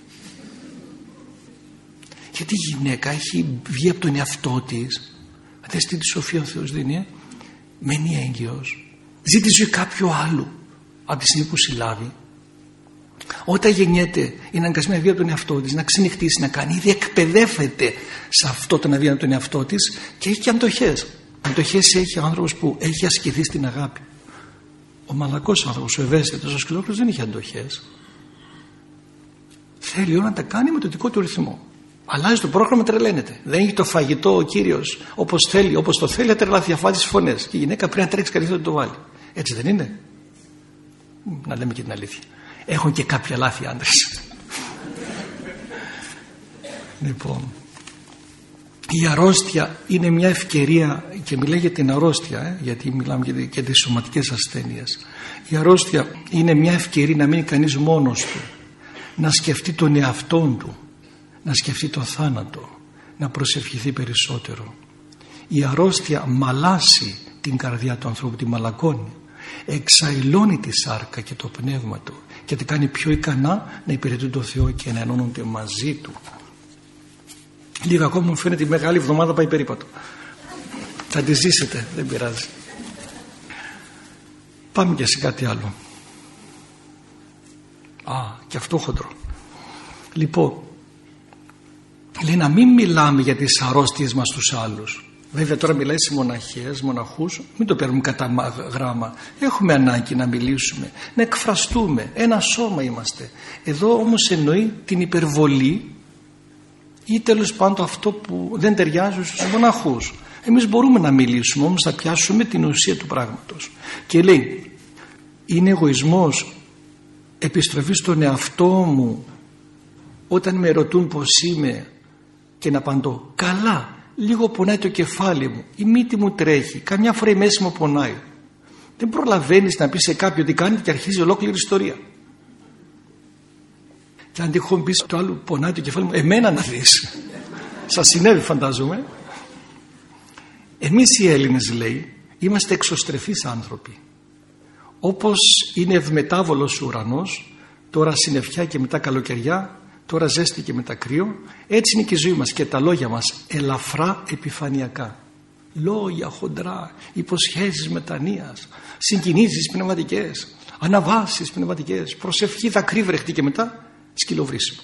Γιατί η γυναίκα έχει βγει από τον εαυτό της. Δέστε τη σοφία ο Θεός δίνει. Μένει έγκυος. Ζει τη ζωή κάποιου άλλου από τη στιγμή που συλλάβει. Όταν γεννιέται είναι αναγκασμένη να βγει από τον εαυτό της, να ξενυχτήσει, να κάνει. Ήδη εκπαιδεύεται σε αυτό το να βγει από τον εαυτό της και έχει και αντοχές. Αντοχές έχει ο άνθρωπος που έχει ασκηθεί στην αγάπη. Ο μαλακός άνθρωπος, ο ευαίσθητος, ο σκληρός δεν έχει αντοχές. Θέλει όλα να τα κάνει με το δικό του ρυθμό. Αλλάζει το πρόγραμμα, τρελαίνεται. Δεν έχει το φαγητό ο Κύριος όπως θέλει, όπως το θέλει, τρελαθεί, αφάζει τις φωνές. Και η γυναίκα πρέπει να τρέξει καλύτερα να το βάλει. Έτσι δεν είναι? Να λέμε και την αλήθεια. Έχουν και κάποια λάθη άντρες. Λοιπόν, η αρρώστια είναι μια ευκαιρία, και μιλάει για την αρρώστια, ε, γιατί μιλάμε για, για τις σωματικές ασθένειες. Η αρρώστια είναι μια ευκαιρία να μείνει κανείς μόνος του, να σκεφτεί τον εαυτόν του, να σκεφτεί τον θάνατο, να προσευχηθεί περισσότερο. Η αρρώστια μαλάσει την καρδιά του ανθρώπου, τη μαλακώνει, εξαϊλώνει τη σάρκα και το πνεύμα του και τη κάνει πιο ικανά να υπηρετούν τον Θεό και να ενώνονται μαζί του. Λίγα ακόμα μου φαίνεται η μεγάλη εβδομάδα πάει περίπατο. Θα τη ζήσετε, δεν πειράζει. Πάμε και σε κάτι άλλο. Α, και αυτό χοντρό. Λοιπόν, λέει να μην μιλάμε για τις αρρώστιες μας στους άλλους. Βέβαια τώρα μιλάει σε μοναχές, μοναχούς, μην το παίρνουμε κατά γράμμα. Έχουμε ανάγκη να μιλήσουμε, να εκφραστούμε, ένα σώμα είμαστε. Εδώ όμως εννοεί την υπερβολή ή τέλος πάντων αυτό που δεν ταιριάζει στους μοναχούς. Εμείς μπορούμε να μιλήσουμε, όμως θα πιάσουμε την ουσία του πράγματος. Και λέει, είναι εγωισμός επιστροφή στον εαυτό μου όταν με ρωτούν πως είμαι και να απαντώ καλά, λίγο πονάει το κεφάλι μου, η μύτη μου τρέχει, καμιά φορά η μέση μου πονάει. Δεν προλαβαίνεις να πεις σε κάποιον τι κάνετε και αρχίζει ολόκληρη ιστορία. Και αν τυχόν πεις το άλλο πονάει το κεφάλι μου, εμένα να δεις. Σας συνέβη φαντάζομαι. Εμείς οι Έλληνες, λέει, είμαστε εξωστρεφείς άνθρωποι. Όπως είναι ευμετάβολος ο ουρανός, τώρα συννεφιά και μετά καλοκαιριά, τώρα ζέστη και μετά κρύο, έτσι είναι και η ζωή μας και τα λόγια μας ελαφρά επιφανειακά. Λόγια χοντρά, υποσχέσεις μετανοίας, συγκινήσεις πνευματικές, αναβάσεις πνευματικές, προσευχή δακρύβρεχτη και μετά σκυλοβρίσιμο.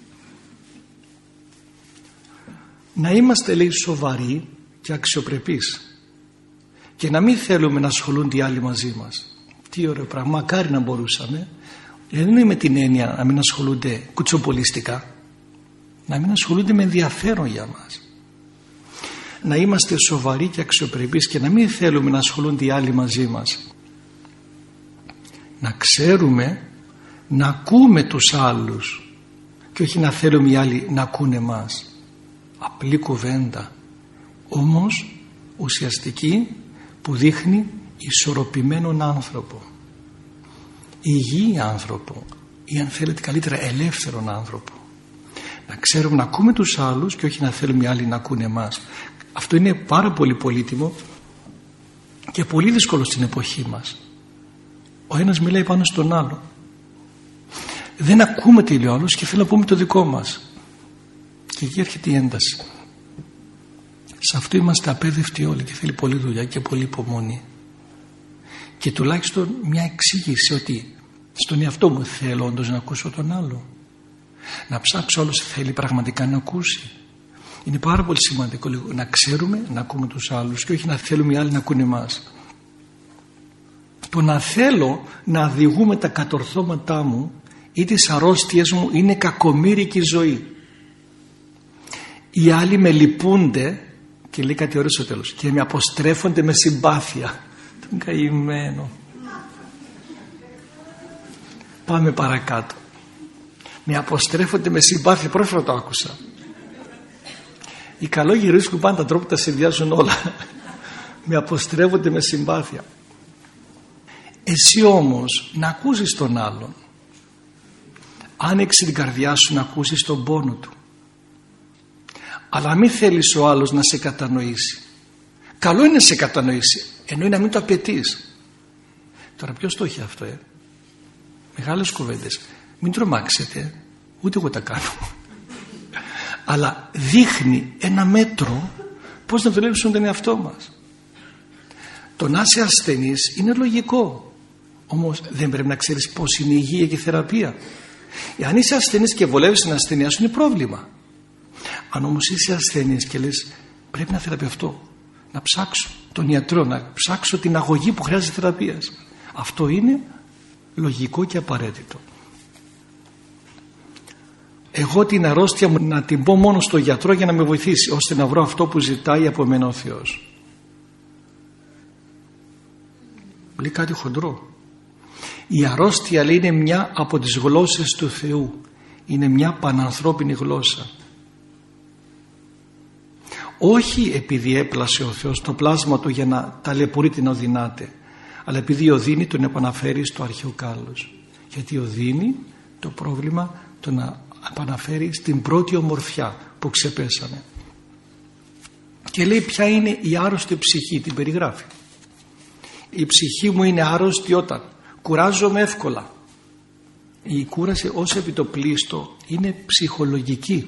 Να είμαστε, λέει, σοβαροί και αξιοπρεπείς και να μην θέλουμε να ασχολούνται οι άλλοι μαζί μας. Τι ωραίο πράγμα, μακάρι να μπορούσαμε. Δεν είναι με την έννοια να μην ασχολούνται κουτσοπολιστικά, να μην ασχολούνται με ενδιαφέρον για μας. Να είμαστε σοβαροί και αξιοπρεπείς και να μην θέλουμε να ασχολούνται οι άλλοι μαζί μας. Να ξέρουμε να ακούμε τους άλλους και όχι να θέλουμε οι άλλοι να ακούνε μας. Απλή κουβέντα, όμως ουσιαστική, που δείχνει ισορροπημένον άνθρωπο, υγιή άνθρωπο ή αν θέλετε καλύτερα ελεύθερον άνθρωπο. Να ξέρουμε να ακούμε τους άλλους και όχι να θέλουμε οι άλλοι να ακούνε εμάς. Αυτό είναι πάρα πολύ πολύτιμο και πολύ δύσκολο στην εποχή μας. Ο ένας μιλάει πάνω στον άλλο, δεν ακούμε τι λέει ο άλλος και θέλει να πούμε το δικό μας, και εκεί έρχεται η ένταση. Σε αυτό είμαστε απέδευτοι όλοι και θέλει πολλή δουλειά και πολλή υπομονή και τουλάχιστον μια εξήγηση ότι στον εαυτό μου θέλω όντως να ακούσω τον άλλο, να ψάξω όλος θέλει πραγματικά να ακούσει. Είναι πάρα πολύ σημαντικό λίγο, να ξέρουμε να ακούμε τους άλλους και όχι να θέλουμε οι άλλοι να ακούνε εμάς. Το να θέλω να διηγούμε τα κατορθώματά μου ή τις αρρώστιες μου είναι κακομοίρικη ζωή. Οι άλλοι με λυπούνται και λέει κάτι ωραίο στο τέλος και με αποστρέφονται με συμπάθεια. Τον καημένο. Πάμε παρακάτω. Με αποστρέφονται με συμπάθεια. Πρώτη φορά το άκουσα. Οι καλόγεροι βρίσκουν πάντα τρόπο τα συνδυάζουν όλα. Με αποστρέφονται με συμπάθεια. Εσύ όμως να ακούσεις τον άλλον. Άνοιξε την καρδιά σου να ακούσεις τον πόνο του. Αλλά μην θέλεις ο άλλος να σε κατανοήσει. Καλό είναι να σε κατανοήσει, ενώ είναι να μην το απαιτείς. Τώρα ποιος το έχει αυτό, ε? Μεγάλες κουβέντες. Μην τρομάξετε, ούτε εγώ τα κάνω. Αλλά δείχνει ένα μέτρο πώς να δουλέψουμε τον εαυτό μας. Το να είσαι ασθενής είναι λογικό. Όμως δεν πρέπει να ξέρεις πώς είναι η υγεία και η θεραπεία. Αν είσαι ασθενής και βολεύεις την ασθενεία σου είναι πρόβλημα. Αν όμως είσαι ασθενής και λες πρέπει να θεραπευτώ, να ψάξω τον ιατρό, να ψάξω την αγωγή που χρειάζεται θεραπείας, αυτό είναι λογικό και απαραίτητο. Εγώ την αρρώστια μου να την πω μόνο στο γιατρό για να με βοηθήσει ώστε να βρω αυτό που ζητάει από μένα ο Θεός. Λέει κάτι χοντρό. Η αρρώστια, λέει, είναι μια από τις γλώσσες του Θεού. Είναι μια πανανθρώπινη γλώσσα. Όχι επειδή έπλασε ο Θεός το πλάσμα του για να ταλαιπωρεί την οδυνάται, αλλά επειδή οδύνει τον επαναφέρει στο αρχαίο κάλος. Γιατί οδύνει το πρόβλημα το να επαναφέρει στην πρώτη ομορφιά που ξεπέσαμε. Και λέει ποια είναι η άρρωστη ψυχή, την περιγράφει. Η ψυχή μου είναι άρρωστη όταν κουράζομαι εύκολα. Η κούραση ως επιτοπλίστο είναι ψυχολογική.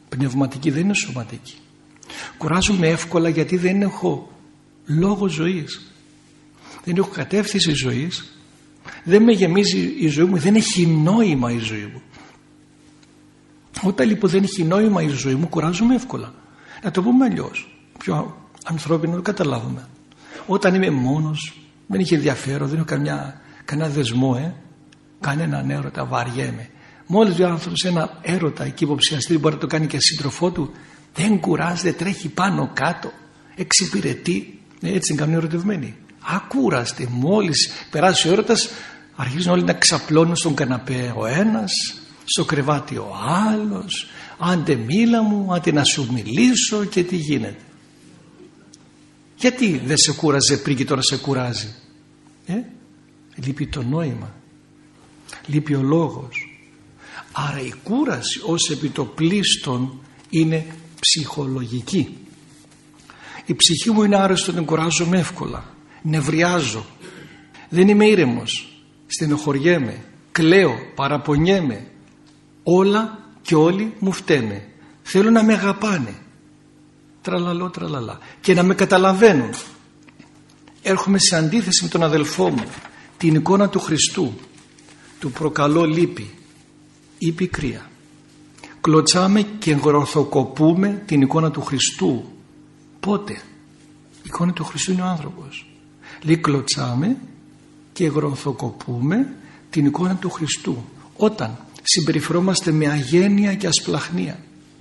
πνευματική, δεν είναι σωματική. Κουράζομαι εύκολα γιατί δεν έχω λόγο ζωής, δεν έχω κατεύθυνση ζωής, δεν με γεμίζει η ζωή μου, δεν έχει νόημα η ζωή μου. Όταν λοιπόν δεν έχει νόημα η ζωή μου, κουράζομαι εύκολα. Να το πούμε αλλιώς, πιο ανθρώπινο, να το καταλάβουμε. Όταν είμαι μόνος, δεν έχει ενδιαφέρον, δεν έχω καμιά, κανένα δεσμό, ε, κανέναν έρωτα, βαριέμαι. Μόλις δει ο άνθρωπος ένα έρωτα εκεί υποψιαστή, μπορεί να το κάνει και σύντροφό του, δεν κουράζεται, τρέχει πάνω κάτω, εξυπηρετεί. Έτσι είναι καμία ερωτευμένη. Ακούραστε. Μόλις περάσει ο έρωτας, αρχίζουν όλοι να ξαπλώνουν στον καναπέ ο ένας, στο κρεβάτι ο άλλος. Άντε μίλα μου, άντε να σου μιλήσω, και τι γίνεται. Γιατί δεν σε κούραζε πριν και τώρα σε κουράζει? Ε? Λείπει το νόημα, λείπει ο λόγος. Άρα η κούραση ως επιτοπλίστων είναι ψυχολογική. Η ψυχή μου είναι άρρωστο, την κουράζομαι εύκολα, νευριάζω, δεν είμαι ήρεμος, στενοχωριέμαι, κλαίω, παραπονιέμαι, όλα και όλοι μου φταίνε, θέλω να με αγαπάνε, τραλαλό τραλαλά, και να με καταλαβαίνουν. Έρχομαι σε αντίθεση με τον αδελφό μου, την εικόνα του Χριστού, του προκαλώ λύπη ή πικρία. Κλωτσάμε και γροθοκοπούμε την εικόνα του Χριστού. Πότε? Η εικόνα του Χριστού είναι ο άνθρωπος. Λέει κλωτσάμε και γροθοκοπούμε την εικόνα του Χριστού όταν συμπεριφερόμαστε με αγένεια και ασπλαχνία,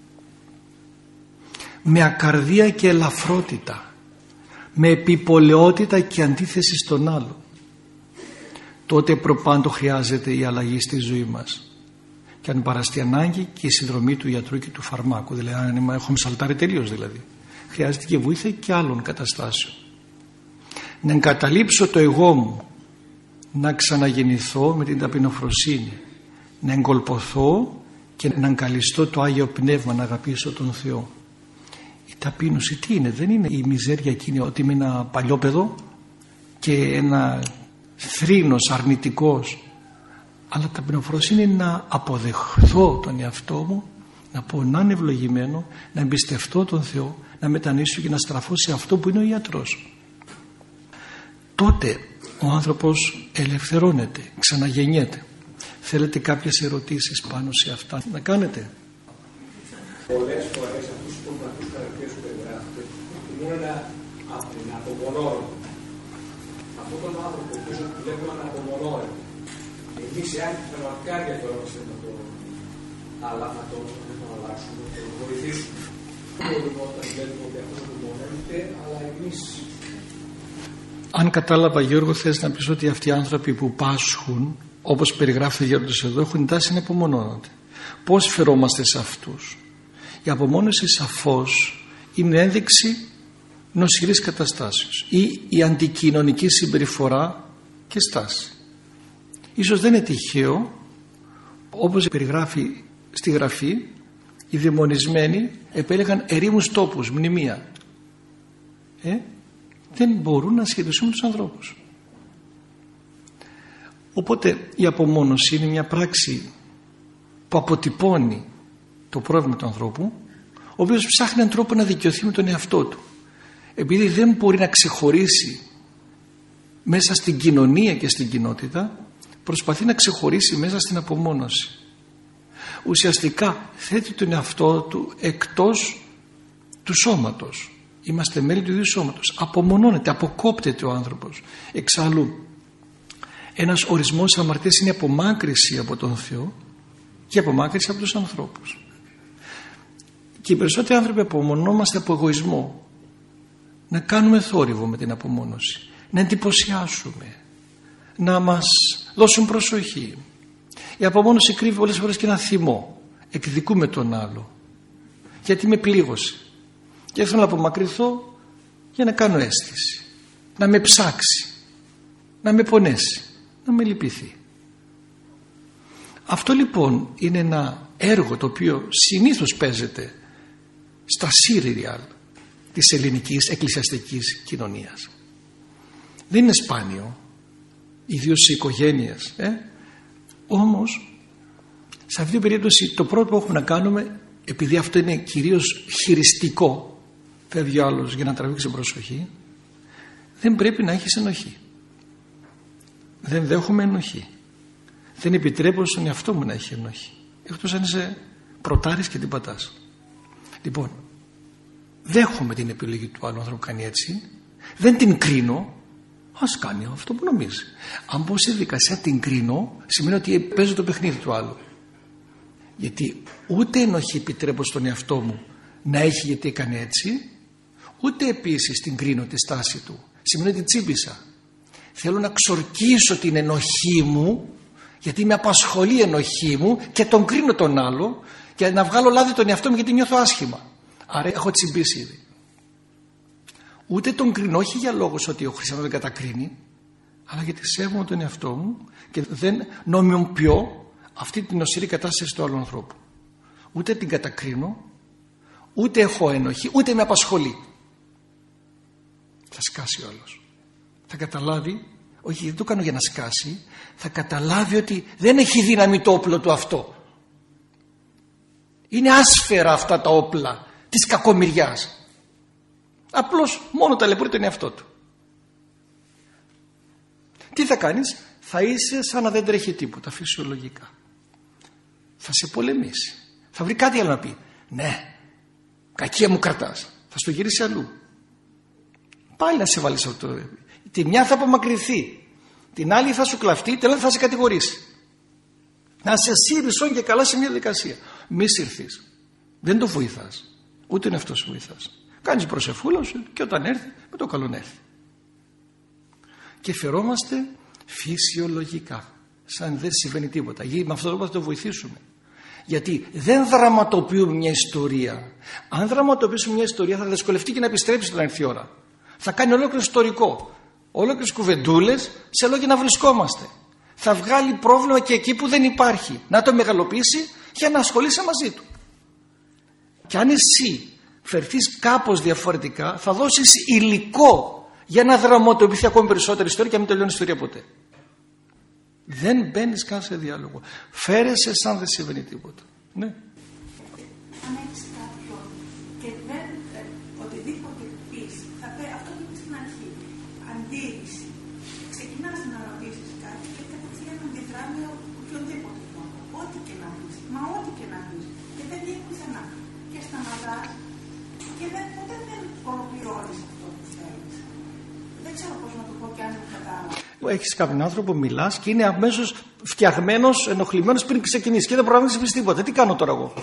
με ακαρδία και ελαφρότητα, με επιπολαιότητα και αντίθεση στον άλλο. Τότε προπάντο χρειάζεται η αλλαγή στη ζωή μας, και αν παραστεί ανάγκη και η συνδρομή του ιατρού και του φαρμάκου. Δηλαδή αν έχουμε σαλτάρει τελείως, δηλαδή χρειάζεται και βοήθεια και άλλων καταστάσεων. Να εγκαταλείψω το εγώ μου, να ξαναγεννηθώ με την ταπεινοφροσύνη, να εγκολποθώ και να αγκαλιστώ το Άγιο Πνεύμα, να αγαπήσω τον Θεό. Η ταπείνωση τι είναι? Δεν είναι η μιζέρια εκείνη ότι είμαι ένα παλιόπαιδο και ένα θρήνος αρνητικός, αλλά ταπεινοφροσύνη είναι να αποδεχθώ τον εαυτό μου, να πω να είναι ευλογημένο, να εμπιστευτώ τον Θεό, να μετανοήσω και να στραφώ σε αυτό που είναι ο ιατρός. Τότε ο άνθρωπος ελευθερώνεται, ξαναγεννιέται. Θέλετε κάποιες ερωτήσεις πάνω σε αυτά να κάνετε? Πολλές φορές αυτούς τους πραγματικούς χαρακτήρες που περιγράφετε είναι ένα απομονώρο. Αυτόν τον άνθρωπο που βλέπουμε ένα απομονώρο, εμείς εάν πραγματικά ενδιαφερόμαστε να το αλλά να το αλλάξουμε, να το βοηθήσουμε. Μπορούμε όταν βλέπουμε ότι αυτός απομονώνεται, αλλά εμείς... Αν κατάλαβα, Γιώργο, θες να πεις ότι αυτοί οι άνθρωποι που πάσχουν, όπως περιγράφει ο Γιώργος εδώ, έχουν τάση να απομονώνονται. Πώς φερόμαστε σε αυτούς? Η απομόνωση σαφώς είναι ένδειξη νοσηρής καταστάσεως ή η αντικοινωνική συμπεριφορά και στάση. Ίσως δεν είναι τυχαίο, όπως περιγράφει στη Γραφή, οι δαιμονισμένοι επέλεγαν ερήμους τόπους, μνημεία. Ε? Δεν μπορούν να σχετιστούν με τους ανθρώπους. Οπότε η απομόνωση είναι μια πράξη που αποτυπώνει το πρόβλημα του ανθρώπου, ο οποίος ψάχνει έναν τρόπο να δικαιωθεί με τον εαυτό του. Επειδή δεν μπορεί να ξεχωρίσει μέσα στην κοινωνία και στην κοινότητα, προσπαθεί να ξεχωρίσει μέσα στην απομόνωση. Ουσιαστικά θέτει τον εαυτό του εκτός του σώματος. Είμαστε μέλη του ίδιου σώματος. Απομονώνεται, αποκόπτεται ο άνθρωπος. Εξάλλου, ένας ορισμός αμαρτίας είναι η απομάκρυση από τον Θεό και η απομάκρυση από τους ανθρώπους. Και οι περισσότεροι άνθρωποι απομονόμαστε από εγωισμό. Να κάνουμε θόρυβο με την απομόνωση, να εντυπωσιάσουμε, να μας δώσουν προσοχή. Η απομόνωση κρύβει πολλές φορές και ένα θυμό. Εκδικούμε τον άλλο γιατί με πλήγωσε και θέλω να απομακρυνθώ για να κάνω αίσθηση, να με ψάξει, να με πονέσει, να με λυπηθεί. Αυτό λοιπόν είναι ένα έργο το οποίο συνήθως παίζεται στα σύριαλ της ελληνικής εκκλησιαστικής κοινωνίας. Δεν είναι σπάνιο, ιδίως σε οικογένειες. Ε? Όμως, σε αυτή την περίπτωση το πρώτο που έχουμε να κάνουμε επειδή αυτό είναι κυρίως χειριστικό, φεύγει ο άλλος για να τραβήξει προσοχή, δεν πρέπει να έχεις ενοχή. Δεν δέχομαι ενοχή. Δεν επιτρέπω στον εαυτό μου να έχει ενοχή. Εκτός αν είσαι πρωτάρης και την πατάς. Λοιπόν, δέχομαι την επιλογή του άλλου άνθρωπου που κάνει έτσι, δεν την κρίνω, ας κάνει αυτό που νομίζει. Αν πω σε δικασία την κρίνω, σημαίνει ότι παίζω το παιχνίδι του άλλου. Γιατί ούτε ενοχή επιτρέπω στον εαυτό μου να έχει γιατί έκανε έτσι, ούτε επίσης την κρίνω τη στάση του. Σημαίνει ότι τσίπησα. Θέλω να ξορκίσω την ενοχή μου, γιατί με απασχολεί η ενοχή μου και τον κρίνω τον άλλο, και να βγάλω λάδι τον εαυτό μου γιατί νιώθω άσχημα. Άρα έχω τσιμπήσει ήδη. Ούτε τον κρίνω, όχι για λόγους ότι ο Χριστιανός δεν κατακρίνει, αλλά γιατί σέβομαι τον εαυτό μου και δεν νομιμοποιώ αυτή την νοσηρή κατάσταση του άλλου ανθρώπου. Ούτε την κατακρίνω, ούτε έχω ένοχη, ούτε με απασχολεί. Θα σκάσει ο άλλος. Θα καταλάβει, όχι δεν το κάνω για να σκάσει, θα καταλάβει ότι δεν έχει δύναμη το όπλο του αυτό. Είναι άσφαιρα αυτά τα όπλα της κακομοιριάς. Απλώς μόνο ταλαιπωρεί τον εαυτό του. Τι θα κάνεις? Θα είσαι σαν να δεν τρέχει τίποτα φυσιολογικά. Θα σε πολεμήσει. Θα βρει κάτι άλλο να πει. Ναι, κακία μου κρατάς. Θα στο γυρίσει αλλού. Πάλι να σε βάλει σε αυτό. Τη μια θα απομακρυνθεί, την άλλη θα σου κλαφτεί, την άλλη θα σε κατηγορήσει. Να σε σύρρησον και καλά σε μια δικασία. Μη συρθείς. Δεν το βοηθάς. Ούτε είναι αυτός βοηθάς. Κάνεις προσεφούλα σου και όταν έρθει με το καλό να έρθει. Και φερόμαστε φυσιολογικά, σαν δεν συμβαίνει τίποτα. Με αυτό το θα το βοηθήσουμε. Γιατί δεν δραματοποιούμε μια ιστορία. Αν δραματοποιήσουμε μια ιστορία θα δυσκολευτεί και να επιστρέψει όταν έρθει η ώρα. Θα κάνει ολόκληρο ιστορικό, ολόκληρες κουβεντούλες σε λόγια να βρισκόμαστε. Θα βγάλει πρόβλημα και εκεί που δεν υπάρχει, να το μεγαλοποιήσει για να ασχολείσαι μαζί του. Και αν εσύ φερθείς κάπως διαφορετικά, θα δώσεις υλικό για να δραματοποιηθεί ακόμη περισσότερη ιστορία και να μην τελειώνει η ιστορία ποτέ. Δεν μπαίνεις καν σε διάλογο. Φέρεσαι σαν δεν συμβαίνει τίποτα. Ναι. Αν έχεις κάποιον και δεν ε, οτιδήποτε πεις, θα πει αυτό που είπες στην αρχή. Αντίρρηση. Ξεκινάς να ρωτήσεις κάτι και κατευθείαν αντιδρά με οποιοδήποτε τρόπο. Ό,τι και να πεις. Μα ό,τι και να πεις. Και δεν βγαίνει πουθενά. Και σταματάς και δεν, ποτέ δεν ολοκληρώνεις αυτό που θέλεις. Δεν ξέρω πώς να το πω και αν το κατάλαβα. Έχεις κάποιον άνθρωπο, μιλάς και είναι αμέσως φτιαγμένος, ενοχλημένος πριν ξεκινήσει και δεν προλαβαίνεις να πεις τίποτα. Τι κάνω τώρα εγώ?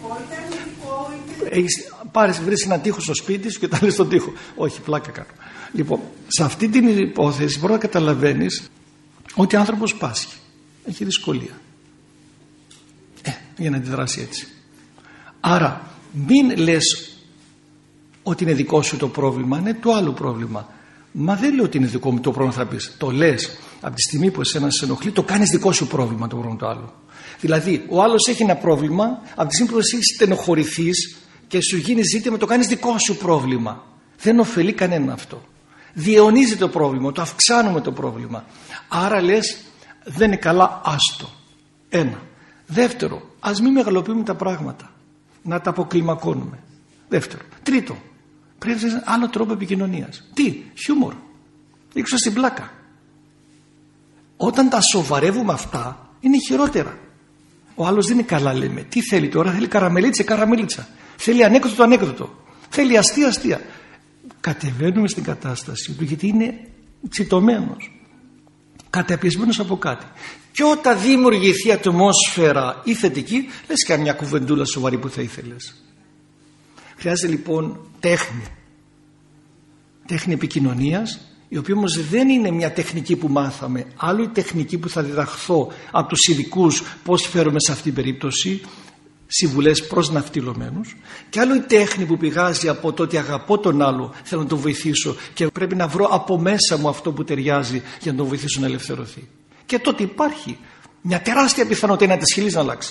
Έχεις, πάρεις, βρεις έναν τοίχο στο σπίτι σου και τα λες στον τοίχο. Όχι, πλάκα κάνω. Λοιπόν, σε αυτή την υπόθεση μπορεί να καταλαβαίνεις ότι ο άνθρωπος πάσχει. Έχει δυσκολία. Ε, για να αντιδράσει έτσι. Άρα, μην λες ότι είναι δικό σου το πρόβλημα, είναι το άλλο πρόβλημα. Μα δεν λέω ότι είναι δικό μου το πρόβλημα, θα πεις. Το λες από τη στιγμή που εσένα σε ενοχλεί, το κάνεις δικό σου πρόβλημα το πρόβλημα του άλλου. Δηλαδή, ο άλλος έχει ένα πρόβλημα, από τη στιγμή που εσύ στενοχωρηθείς και σου γίνει ζήτημα, το κάνεις δικό σου πρόβλημα. Δεν ωφελεί κανένα αυτό. Διαιωνίζει το πρόβλημα, το αυξάνουμε το πρόβλημα. Άρα λες, δεν είναι καλά, άστο. Ένα. Δεύτερο, ας μην μεγαλοποιούμε τα πράγματα. Να τα αποκλιμακώνουμε. Δεύτερο. Τρίτο. Πρέπει να είναι άλλο τρόπο επικοινωνίας. Τι? Χιούμορ. Έξω στην πλάκα. Όταν τα σοβαρεύουμε αυτά, είναι χειρότερα. Ο άλλος δεν είναι καλά, λέμε. Τι θέλει τώρα? Θέλει καραμελίτσα, καραμελίτσα. Θέλει ανέκδοτο, ανέκδοτο. Θέλει αστεία, αστεία. Κατεβαίνουμε στην κατάσταση του γιατί είναι τσιτωμένος, καταπιεσμένος από κάτι. Και όταν δημιουργηθεί ατμόσφαιρα ή θετική, λες και μια κουβεντούλα σοβαρή που θα ήθελες. Χρειάζεται λοιπόν τέχνη. Τέχνη επικοινωνίας, η οποία όμως δεν είναι μια τεχνική που μάθαμε. Άλλο η τεχνική που θα διδαχθώ από τους ειδικούς πώς φέρομαι σε αυτήν την περίπτωση, συμβουλές προς ναυτιλωμένους, και άλλο η τέχνη που πηγάζει από το ότι αγαπώ τον άλλο, θέλω να τον βοηθήσω και πρέπει να βρω από μέσα μου αυτό που ταιριάζει για να τον βοηθήσω να ελευθερωθεί. Και τότε υπάρχει μια τεράστια πιθανότητα να τη σχηλείς να αλλάξει.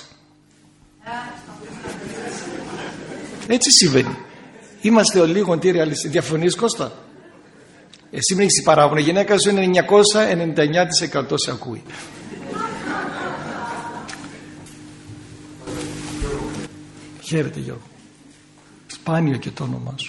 Έτσι συμβαίνει. Είμαστε ο λίγον τι ρεαλιστές. Διαφωνείς, Κώστα? Εσύ μην έχεις παράπονο. Η γυναίκα σου είναι εννιακόσια ενενήντα εννιά τοις εκατό σε ακούει. Χαίρετε Γιώργο. Σπάνιο και το όνομά σου.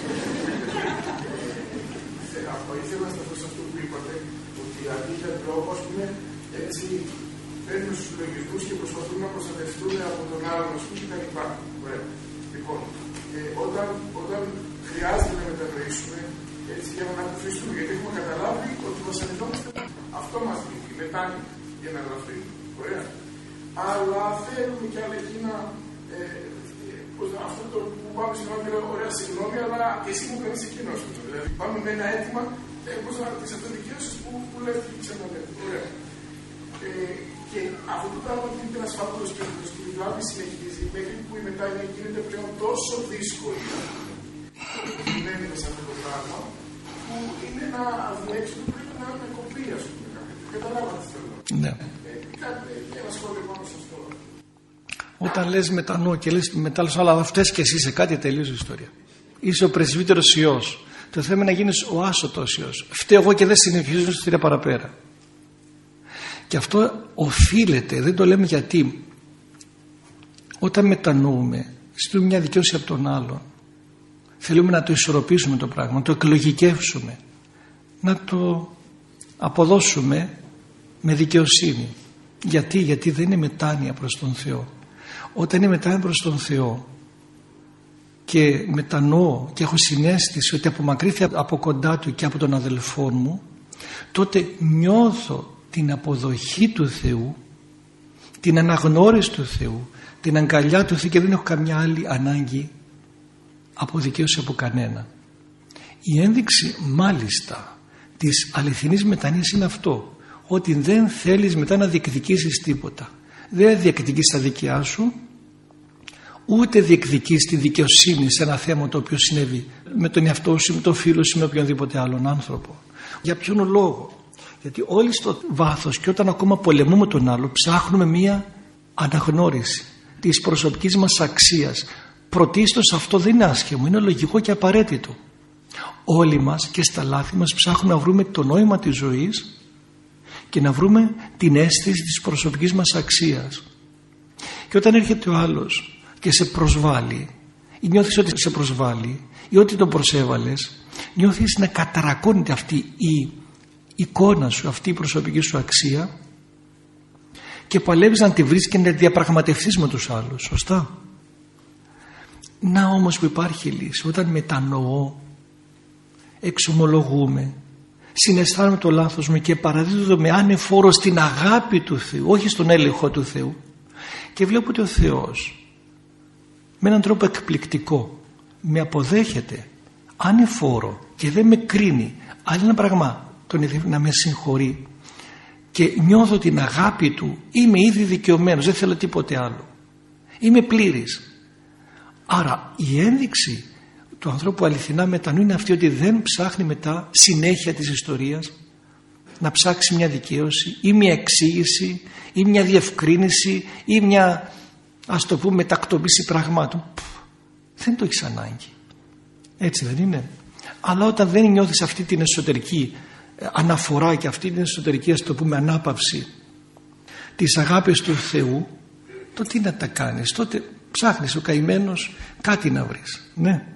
Ήθελα να σταθώ σε αυτό που είπατε, ότι αντί για τρόπο, ας πούμε, έτσι παίρνουν στους λογισμούς και προσπαθούν να προστατευτούν από τον άλλον, ας πούμε, κτλ. Ωραία. Λοιπόν, ε, όταν, όταν χρειάζεται να μετανοήσουμε, έτσι, για να αναποφύσουμε, γιατί έχουμε καταλάβει ότι βασανιζόμαστε, αυτό μας δίνει, η μετάνοια για να γραφτεί. Ωραία. Αλλά θέλουμε κι άλλα εκείνα, ε, αυτό το που πάμε στην ώρα, ωραία, συγγνώμη, αλλά εσύ μου κάνεις εκείνο. Δηλαδή, πάμε με ένα αίτημα, ε, πώς να τις αυτοδικαίωσεις που, που λέει και ξαναλέει. Ωραία. Ε, και αυτό το πράγμα γίνεται ένας φάκελος και η βλάβη συνεχίζει μέχρι που η μετάνοια γίνεται πλέον τόσο δύσκολη. Μένει μέσα αυτό το πράγμα, που είναι ένα αδιέξοδο που πρέπει να είναι κοπή, ας πούμε. Καταλάβατε τι θέλω. Ναι. Ε, κάτι, ένα σχόλιο πάνω σε αυτό. Όταν λες μετανοώ και λες μετά, αλλά φταίς και εσύ σε κάτι, τελείως η ιστορία. Είσαι ο πρεσβύτερος Υιός. Το θέμα είναι να γίνεις ο άσωτος Υιός. Φταίω εγώ και δεν συνεχίζω στην ιστορία παραπέρα. Και αυτό οφείλεται, δεν το λέμε γιατί. Όταν μετανοούμε, ζητούμε μια δικαίωση από τον άλλον. Θέλουμε να το ισορροπήσουμε το πράγμα, να το εκλογικεύσουμε, να το αποδώσουμε με δικαιοσύνη. Γιατί, γιατί δεν είναι μετάνοια προς τον Θεό. Όταν είναι μετάνοια προς τον Θεό και μετανοώ και έχω συναίσθηση ότι απομακρύνθη από κοντά Του και από τον αδελφό μου, τότε νιώθω την αποδοχή του Θεού, την αναγνώριση του Θεού, την αγκαλιά του Θεού και δεν έχω καμιά άλλη ανάγκη αποδικαίωση από κανένα. Η ένδειξη μάλιστα της αληθινής μετανοίας είναι αυτό, ότι δεν θέλεις μετά να διεκδικήσεις τίποτα. Δεν διεκδικείς τα δικιά σου, ούτε διεκδικείς τη δικαιοσύνη σε ένα θέμα το οποίο συνέβη με τον εαυτό σου, με τον φίλο σου, με οποιονδήποτε άλλον άνθρωπο. Για ποιον λόγο? Γιατί όλοι στο βάθος και όταν ακόμα πολεμούμε τον άλλο ψάχνουμε μία αναγνώριση της προσωπικής μας αξίας. Πρωτίστως αυτό δεν είναι άσχημο, είναι λογικό και απαραίτητο. Όλοι μας και στα λάθη μας ψάχνουμε να βρούμε το νόημα της ζωής και να βρούμε την αίσθηση της προσωπικής μας αξίας. Και όταν έρχεται ο άλλος και σε προσβάλλει ή νιώθεις ότι σε προσβάλλει ή ότι τον προσέβαλες, νιώθεις να καταρακώνεται αυτή η εικόνα σου, αυτή η προσωπική σου αξία και παλεύεις να τη βρεις και να τη διαπραγματευτείς με τους άλλους. Σωστά? Να όμως που υπάρχει λύση. Όταν μετανοώ, εξομολογούμε, συναισθάνομαι το λάθος μου και παραδίδω με ανεφόρο στην αγάπη του Θεού, όχι στον έλεγχο του Θεού, και βλέπω ότι ο Θεός με έναν τρόπο εκπληκτικό με αποδέχεται ανεφόρο και δεν με κρίνει. Άλλο ένα πράγμα τον να με συγχωρεί και νιώθω την αγάπη του, είμαι ήδη δικαιωμένος, δεν θέλω τίποτε άλλο, είμαι πλήρης. Άρα η ένδειξη του ανθρώπου που αληθινά μετανοεί είναι αυτή, ότι δεν ψάχνει μετά συνέχεια της ιστορίας να ψάξει μια δικαίωση ή μια εξήγηση ή μια διευκρίνηση ή μια, ας το πούμε, τακτοποίηση πραγμάτων. Δεν το έχεις ανάγκη. Έτσι δεν είναι? Αλλά όταν δεν νιώθεις αυτή την εσωτερική αναφορά και αυτή την εσωτερική, ας το πούμε, ανάπαυση της αγάπης του Θεού, τότε τι να τα κάνεις? Τότε ψάχνεις ο καημένος κάτι να βρεις. Ναι.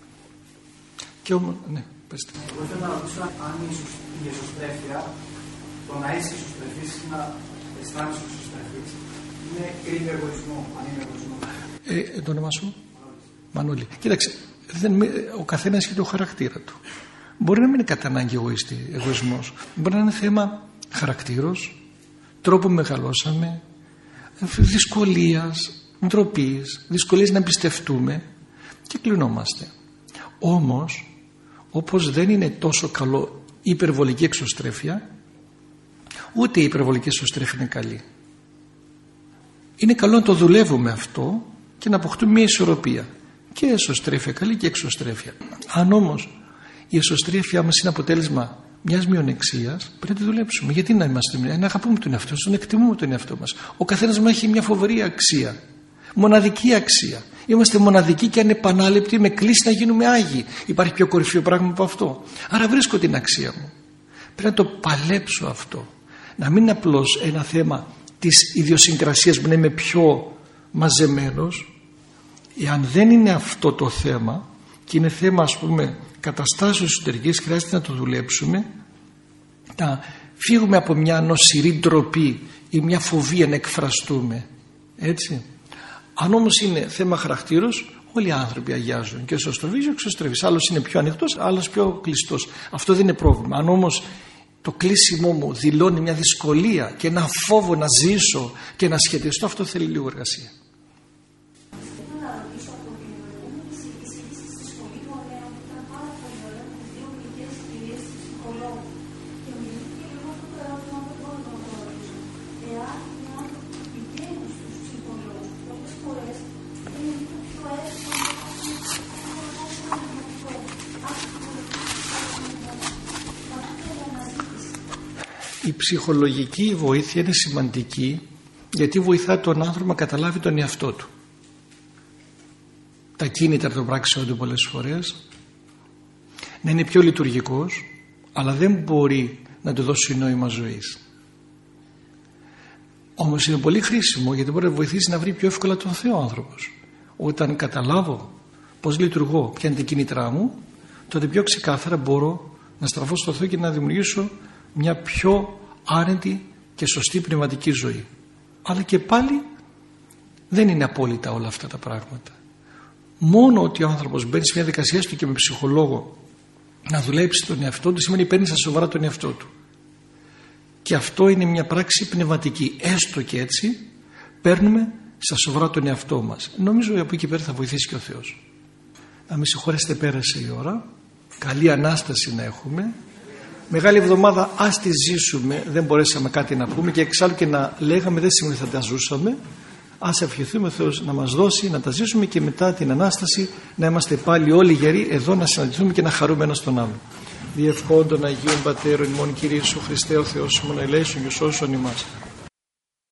Και όμως, ναι, πέστε. Εγώ θέλω να ρωτήσω αν η εσωστρέφεια, το να είσαι εσωστρεφής ή να αισθάνεσαι εσωστρεφής, είναι κρίνει εγωισμό, αν είναι εγωισμό. Ε, το όνομά σου? Μανώλη. Κοίταξε, δεν, ο καθένας έχει το χαρακτήρα του. Μπορεί να μην είναι κατά ανάγκη εγωιστή, εγωισμός. Μπορεί να είναι θέμα χαρακτήρος, τρόπου που μεγαλώσαμε, δυσκολίας, ντροπής, δυσκολίες να εμπιστευτούμε και κλεινόμαστε. Όμως, όπως δεν είναι τόσο καλό η υπερβολική εξωστρέφεια, ούτε η υπερβολική εξωστρέφεια είναι καλή. Είναι καλό να το δουλεύουμε αυτό και να αποκτούμε μια ισορροπία. Και εσωστρέφεια καλή και εξωστρέφεια. Αν όμως η εσωστρέφεια μας είναι αποτέλεσμα μιας μειονεξίας, πρέπει να τη δουλέψουμε. Γιατί να είμαστε, να αγαπούμε τον εαυτό μας, να εκτιμούμε τον εαυτό μας. Ο καθένας μας έχει μια φοβερή αξία, μοναδική αξία. Είμαστε μοναδικοί και ανεπανάληπτοι, με κλίση να γίνουμε άγιοι. Υπάρχει πιο κορυφαίο πράγμα από αυτό? Άρα βρίσκω την αξία μου. Πρέπει να το παλέψω αυτό. Να μην είναι απλώς ένα θέμα της ιδιοσυγκρασίας που να είμαι πιο μαζεμένος. Εάν δεν είναι αυτό το θέμα και είναι θέμα, ας πούμε, καταστάσεως εσωτερικής, χρειάζεται να το δουλέψουμε, να φύγουμε από μια νοσηρή ντροπή ή μια φοβία να εκφραστούμε, έτσι. Αν όμως είναι θέμα χαρακτήρος, όλοι οι άνθρωποι αγιάζουν, και ο εσωστρεφής και ο εξωστρεφής. Άλλος είναι πιο ανοιχτός, άλλος πιο κλειστός. Αυτό δεν είναι πρόβλημα. Αν όμως το κλείσιμό μου δηλώνει μια δυσκολία και ένα φόβο να ζήσω και να σχετιστώ, αυτό θέλει λίγο εργασία. Η ψυχολογική βοήθεια είναι σημαντική, γιατί βοηθά τον άνθρωπο να καταλάβει τον εαυτό του, τα κίνητρα των πράξεων του πολλές φορές, να είναι πιο λειτουργικός, αλλά δεν μπορεί να του δώσει νόημα ζωής. Όμως είναι πολύ χρήσιμο, γιατί μπορεί να βοηθήσει να βρει πιο εύκολα τον Θεό ο άνθρωπος. Όταν καταλάβω πώς λειτουργώ, ποια είναι τα κίνητρά μου, τότε πιο ξεκάθαρα μπορώ να στραφώ στο Θεό και να δημιουργήσω μια πιο άρετη και σωστή πνευματική ζωή. Αλλά και πάλι δεν είναι απόλυτα όλα αυτά τα πράγματα. Μόνο ότι ο άνθρωπος μπαίνει σε μια δικασία του και με ψυχολόγο να δουλέψει τον εαυτό του, σημαίνει παίρνει στα σοβαρά τον εαυτό του. Και αυτό είναι μια πράξη πνευματική. Έστω και έτσι παίρνουμε στα σοβαρά τον εαυτό μας. Νομίζω από εκεί πέρα θα βοηθήσει και ο Θεός. Να με συγχωρέσετε, πέρασε η ώρα. Καλή Ανάσταση να έχουμε. Μεγάλη εβδομάδα ας τη ζήσουμε, δεν μπορέσαμε κάτι να πούμε, και εξάλλου και να λέγαμε δεν σημαίνει θα τα ζούσαμε. Ας ευχηθούμε ο Θεός να μας δώσει να τα ζήσουμε και μετά την Ανάσταση να είμαστε πάλι όλοι γεροί εδώ, να συναντηθούμε και να χαρούμε ένας τον άλλον. Διευχόντων Αγίων Πατέρων ημών Κύριε Ιησού Χριστέ ο Θεός ημών ελέησον και σώσον ημάς.